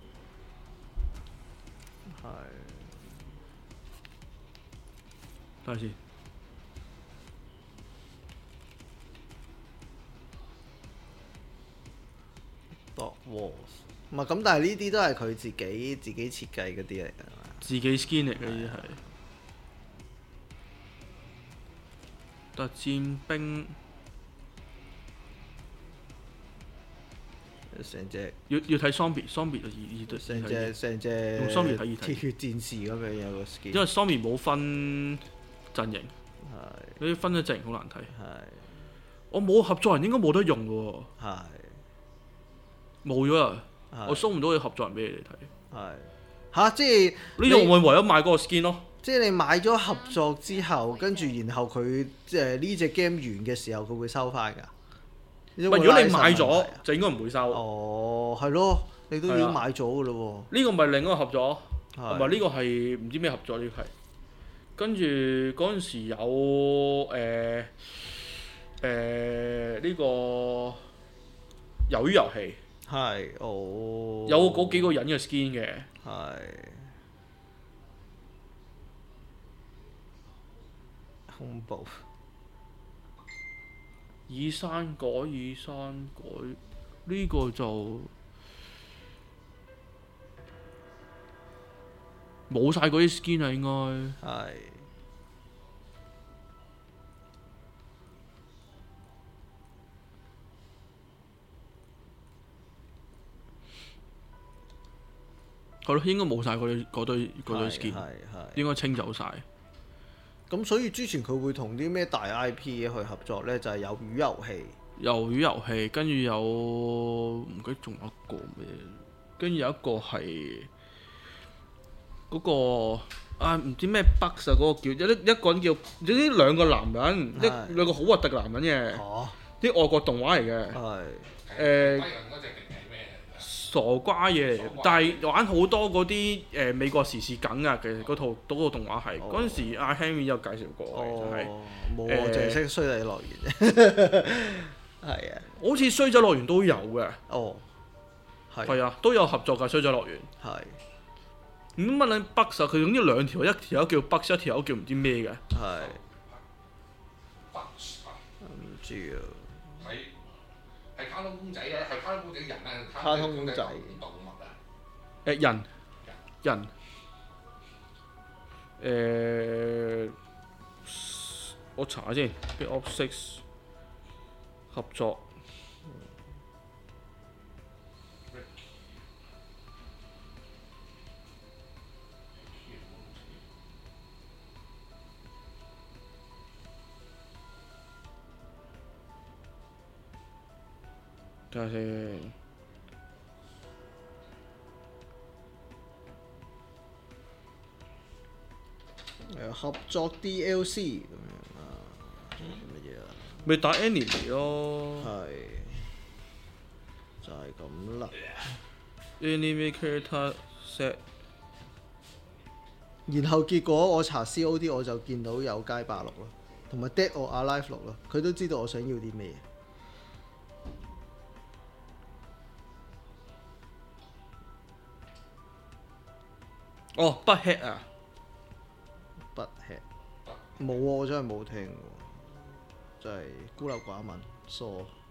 係。睇下先。Dog Wars 唔係咁，但係呢啲都係佢自己自己設計嗰啲嚟㗎嘛。 自己 skin 嚟嘅呢啲係。特戰兵。 成隻要要睇 zombie，zombie 就易易對。 成隻成隻。 用 zombie 睇易睇。 鐵血戰士咁樣有個 skin。 因為 zombie 冇分陣營。 係。 嗰啲分咗陣營好難睇。 係。我冇合作人應該冇得用嘅喎。 係。冇咗啊！我搜唔到佢合作人俾你哋睇。 係。嚇！即係呢度我唯有買嗰個 skin 咯。 即係你買咗合作之後，跟住然後佢即係呢隻 game 完嘅時候，佢會收翻㗎。 如果你買咗，就應該唔會收。 哦，係咯，你都已經買咗㗎咯喎。 呢個咪另一個合作，同埋呢個係唔知咩合作呢個係。跟住嗰陣時有誒誒呢個魷魚遊戲。 係，哦。 有嗰幾個人嘅 skin 嘅。 係。恐怖。 以山改以山改，呢、這個就冇晒嗰啲 skin 啊，應該。 係。 係咯，應該冇晒嗰堆嗰堆嗰堆 skin，應該清走晒。 咁所以之前佢會同啲咩大 I P 去合作呢？就係、是、魷魚遊戲， 魷魚遊戲，跟住有唔記得仲有一個咩？跟住有一個係嗰、那個啊，唔知咩 Bugs 啊，嗰、那個叫有啲一個人叫，有啲兩個男人，一兩個好核突嘅男人嘅，啲、啊、外國動畫嚟嘅，誒。呃傻瓜嘢嚟，但係玩好多嗰啲誒美國時事梗啊嘅嗰套嗰、嗰個動畫係嗰陣時阿 Henry 有介紹過嘅，係冇啊，淨係識衰仔樂園啫，係啊， 好似衰仔樂園都有嘅， 哦，係係啊，都有合作㗎，水上樂園。 係。 咁乜撚北實佢總之兩條，一條友叫北，一條友叫唔知咩嘅。 係。唔知啊。 係係卡通公仔啊，係卡通公仔人啊， 卡通公仔。 動物啊。 誒人人誒，我查下先 ，Big Op Six 合作。睇下先。 誒合作 D L C 咁樣啊，乜嘢啊？ 咪打 anime 咯。 係。就係咁啦。 Anime character set。 然後結果我查 C O D 我就見到有街霸六咯，同埋 Dead or Alive 六咯，佢都知道我想要啲咩。 哦 Butthead 啊 Butthead 冇喎，我真係冇聽喎，真係孤陋寡聞，傻。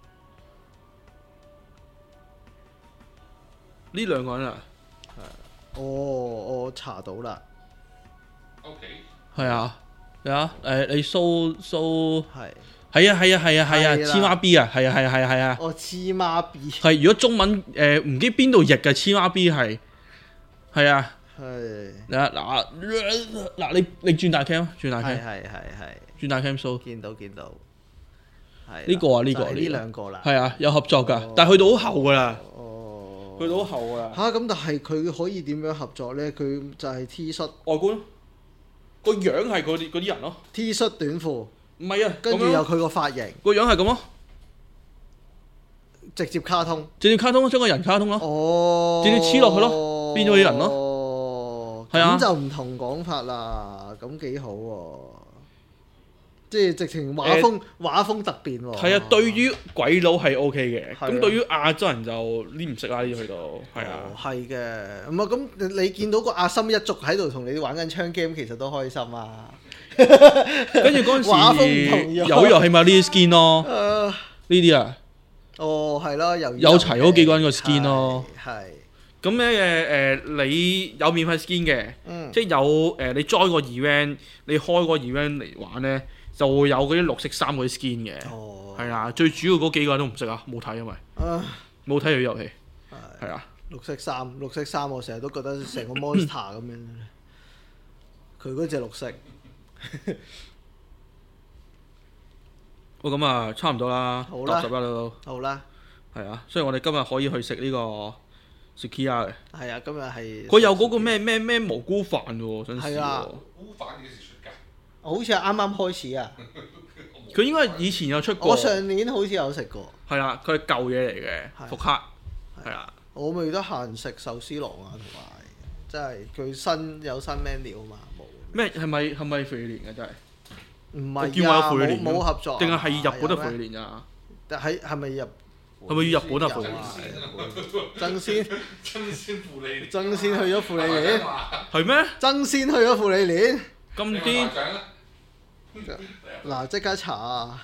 呢兩個人啊？ 係。哦，我查到啦。 OK。 係啊，係啊，誒你搜搜。 係。 係啊係啊係啊係啊，黐孖 B 啊，係啊係啊係啊係啊。 哦，黐孖 B。 係，如果中文誒唔知邊度譯嘅黐孖 B 係，係啊。 係。 嗱嗱嗱，你你轉大 cam， 轉大 cam。 係係係係。 轉大 cam 搜。 見到見到。係。 呢個啊呢個。 呢兩個啦。 係啊，有合作㗎，但係去到好後㗎啦。 哦。 去到好後㗎啦。 嚇！咁但係佢可以點樣合作咧？佢就係 T 恤外觀，個樣係嗰啲嗰啲人咯。 T 恤短褲。 唔係啊， 跟住有佢個髮型。 個樣係咁咯。 直接卡通。 直接卡通，將個人卡通咯。 哦。 直接黐落去咯，變咗啲人咯。 哦。 係啊。 咁就唔同講法啦，咁幾好喎。即係直情畫風畫風突變喎。係啊，對於鬼佬係 O K 嘅，咁對於亞洲人就呢唔識啦，呢去到係啊。 係嘅，唔係咁你見到個阿森一族喺度同你玩緊槍 game，其實都開心啊。 跟住嗰陣時有遊戲咪呢啲 skin 咯，呢啲啊。 哦，係咯，有有齊嗰幾個人個 skin 咯。 係。 咁咧誒誒，你有免費 skin 嘅， 嗯、 即係有誒、呃、你 join 個 event，你開個 event 嚟玩咧，就會有嗰啲綠色衫嗰啲 skin 嘅。哦。係啊，最主要嗰幾個人都唔識啊，冇睇因為。冇睇佢遊戲。係。係啊。 綠色衫，綠色衫，我成日都覺得成個 monster 咁樣。佢嗰隻綠色。 好咁啊，差唔多啦， 好啦， 十啦都。好啦。係啊，所以我哋今日可以去食呢個 Sukiya 嘅。係啊，今日係。 佢有嗰個咩咩咩蘑菇飯喎，想試喎。 蘑菇飯幾時出㗎？ 好似係啱啱開始啊！ 佢應該以前有出過。 我上年好似有食過。 係啦，佢係舊嘢嚟嘅，復刻。係啊。 我未得閒食壽司郎啊，同埋即係佢新有新 menu 啊嘛，冇。 咩係咪係咪芙莉蓮嘅真係？ 唔係見我有芙莉蓮冇合作。 定係係日本嘅芙莉蓮啊？ 喺係咪日？ 係咪要日本啊？芙莉蓮。爭先。 爭先芙莉蓮。 爭先去咗芙莉蓮。 係咩？ 爭先去咗芙莉蓮。 咁啲。 嗱，即刻查啊！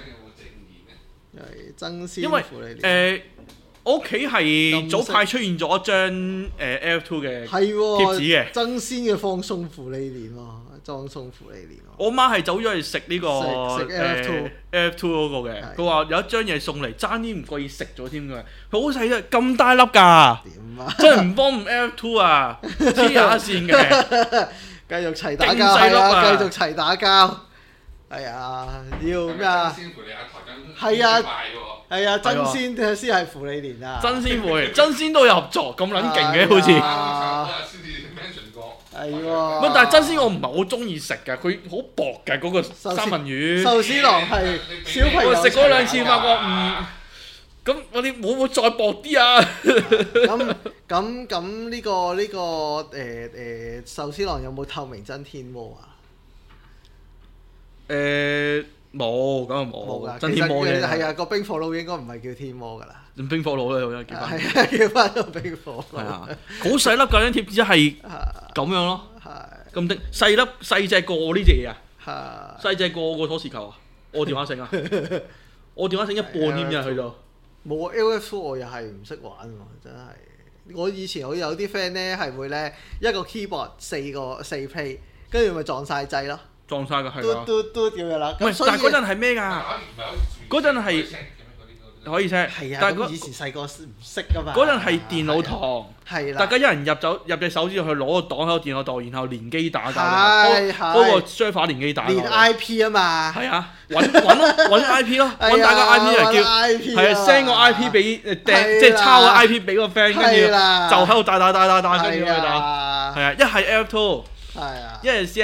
係爭先因為芙莉蓮。 誒，我屋企係早排出現咗一張誒 L two 嘅貼紙嘅。 爭先嘅放送芙莉蓮喎，裝送芙莉蓮。 我媽係走咗去食呢個食 L two L two 嗰個嘅，佢話有一張嘢送嚟，爭啲唔覺意食咗添嘅。佢好細啫，咁大粒㗎。點啊？真係唔幫唔 L two 啊！黐下線嘅。 繼續齊打交係啊！繼續齊打交。係啊，要咩啊？係啊，係啊，爭先先係芙莉蓮啊！ 爭先芙莉蓮，爭先都有合作，咁撚勁嘅好似。係喎。乜？但係爭先我唔係好中意食㗎，佢好薄㗎嗰個三文魚。 壽司郎係小朋友食過兩次發覺唔，咁我哋會唔會再薄啲啊？ 咁咁咁呢個呢個誒誒壽司郎有冇透明真天鍋啊？ 誒冇，咁啊冇冇， 㗎。 真天魔啫。 係啊，個冰火佬應該唔係叫天魔㗎啦。 冰火佬咧，我叫翻。 係啊，叫翻個冰火佬。 係啊，好細粒㗎張貼紙係咁樣咯。 係。 咁的細粒細隻過呢隻嘢啊！ 係。 細隻過個鎖匙扣啊！我電話繩啊！我電話繩一半添咋去到。 冇啊 ！L F 我又係唔識玩喎，真係。我以前我有啲 friend 咧係會咧一個 keyboard 四個四 play， 跟住咪撞晒掣咯。 撞晒㗎係啊！ 嘟嘟嘟咁樣啦。 唔係，但係嗰陣係咩㗎？嗰陣係可以 set。 係啊， 但係嗰以前細個唔識㗎嘛。 嗰陣係電腦堂。 係啦。 大家一人入走入隻手指去攞個檔喺個電腦度，然後連機打交。 係係。 嗰個 server 連機打。 連 I P 啊嘛。 係啊，揾揾咯，揾 I P 咯，揾大家 I P 嚟叫，係啊 send 個 I P 俾誒掟，即係抄個 I P 俾個 friend，跟住就喺度打打打打打，跟住去打。係啊，一係 L two， 係啊， 一係 C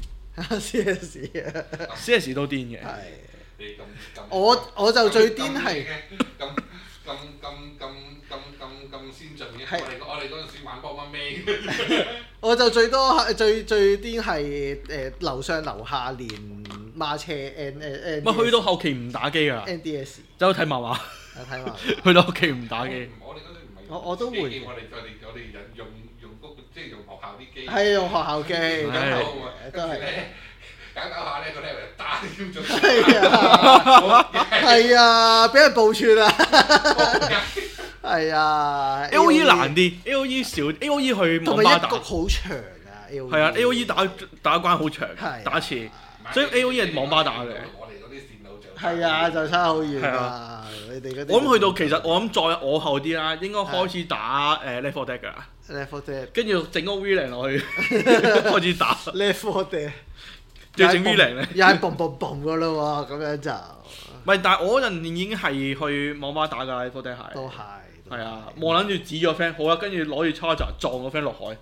S，C S 啊 C S 都癲嘅。 係。我我就最癲係。 咁咁咁咁咁咁咁先進嘅，我哋我哋嗰陣時玩波乜咩？ 我就最多係最最癲係誒樓上樓下連孖車 N 誒 N。 咪去到後期唔打機㗎。 N D S。 走去睇漫畫。 睇漫畫。 去到後期唔打機。 我哋嗰陣唔係。 我我都會。 我哋我哋我哋用用嗰即係用學校啲機。 係用學校機。 係。 都係。 搞搞下咧，嗰啲人打添咗。 係啊，係啊，俾人報串啊！係啊 ，A O E 難啲 ，A O E 少 ，A O E 去網吧打。 同埋一局好長啊 ，A O E。 係啊 ，A O E 打打關好長，打一次，所以 A O E 係網吧打嘅。 我哋嗰啲電腦就係啊，就差好遠啊！ 你哋嗰啲。 我諗去到其實我諗再我後啲啦，應該開始打誒 Left four Dead 㗎。 Left four Dead。 跟住整個 V 零落去，開始打。 Left four Dead。 要整 V 零咧， 又係嘣嘣嘣噶啦喎，咁樣就。 唔係，但係我嗰陣已經係去網吧打㗎啦，科爹係。 都係。 係啊，我諗住指咗 friend，好啦，跟住攞住 charger 撞個 friend 落海。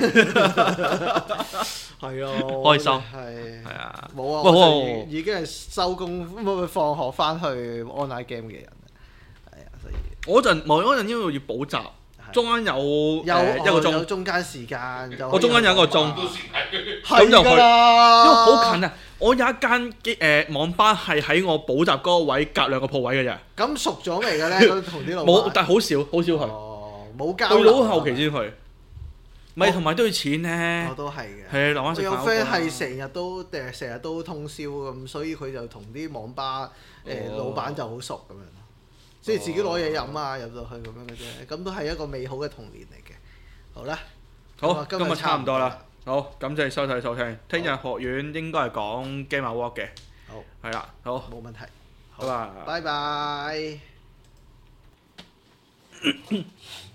係啊。 開心。 係。 係啊。 冇啊！我已經係收工放學翻去 online game 嘅人。係啊，所以。 我嗰陣，我嗰陣因為要補習。中間有有一個鐘， 有中間時間， 我中間有一個鐘， 咁就去，因為好近啊！我有一間機誒網吧係喺我補習嗰個位隔兩個鋪位嘅啫。 咁熟咗未嘅咧？同啲老冇，但係好少，好少去。 哦，冇交流。 去到後期先去，咪同埋都要錢咧。 我都係嘅。 係留翻食飯。 有 friend 係成日都誒成日都通宵咁，所以佢就同啲網吧誒老闆就好熟咁樣。即係自己攞嘢飲啊，入到去咁樣嘅啫，咁都係一個美好嘅童年嚟嘅。好啦， 好，今日差唔多啦。好，感謝收睇收聽。聽日學院應該係講 Game Award 嘅。 好， 係啦，好， 冇問題。 好啦， 拜拜。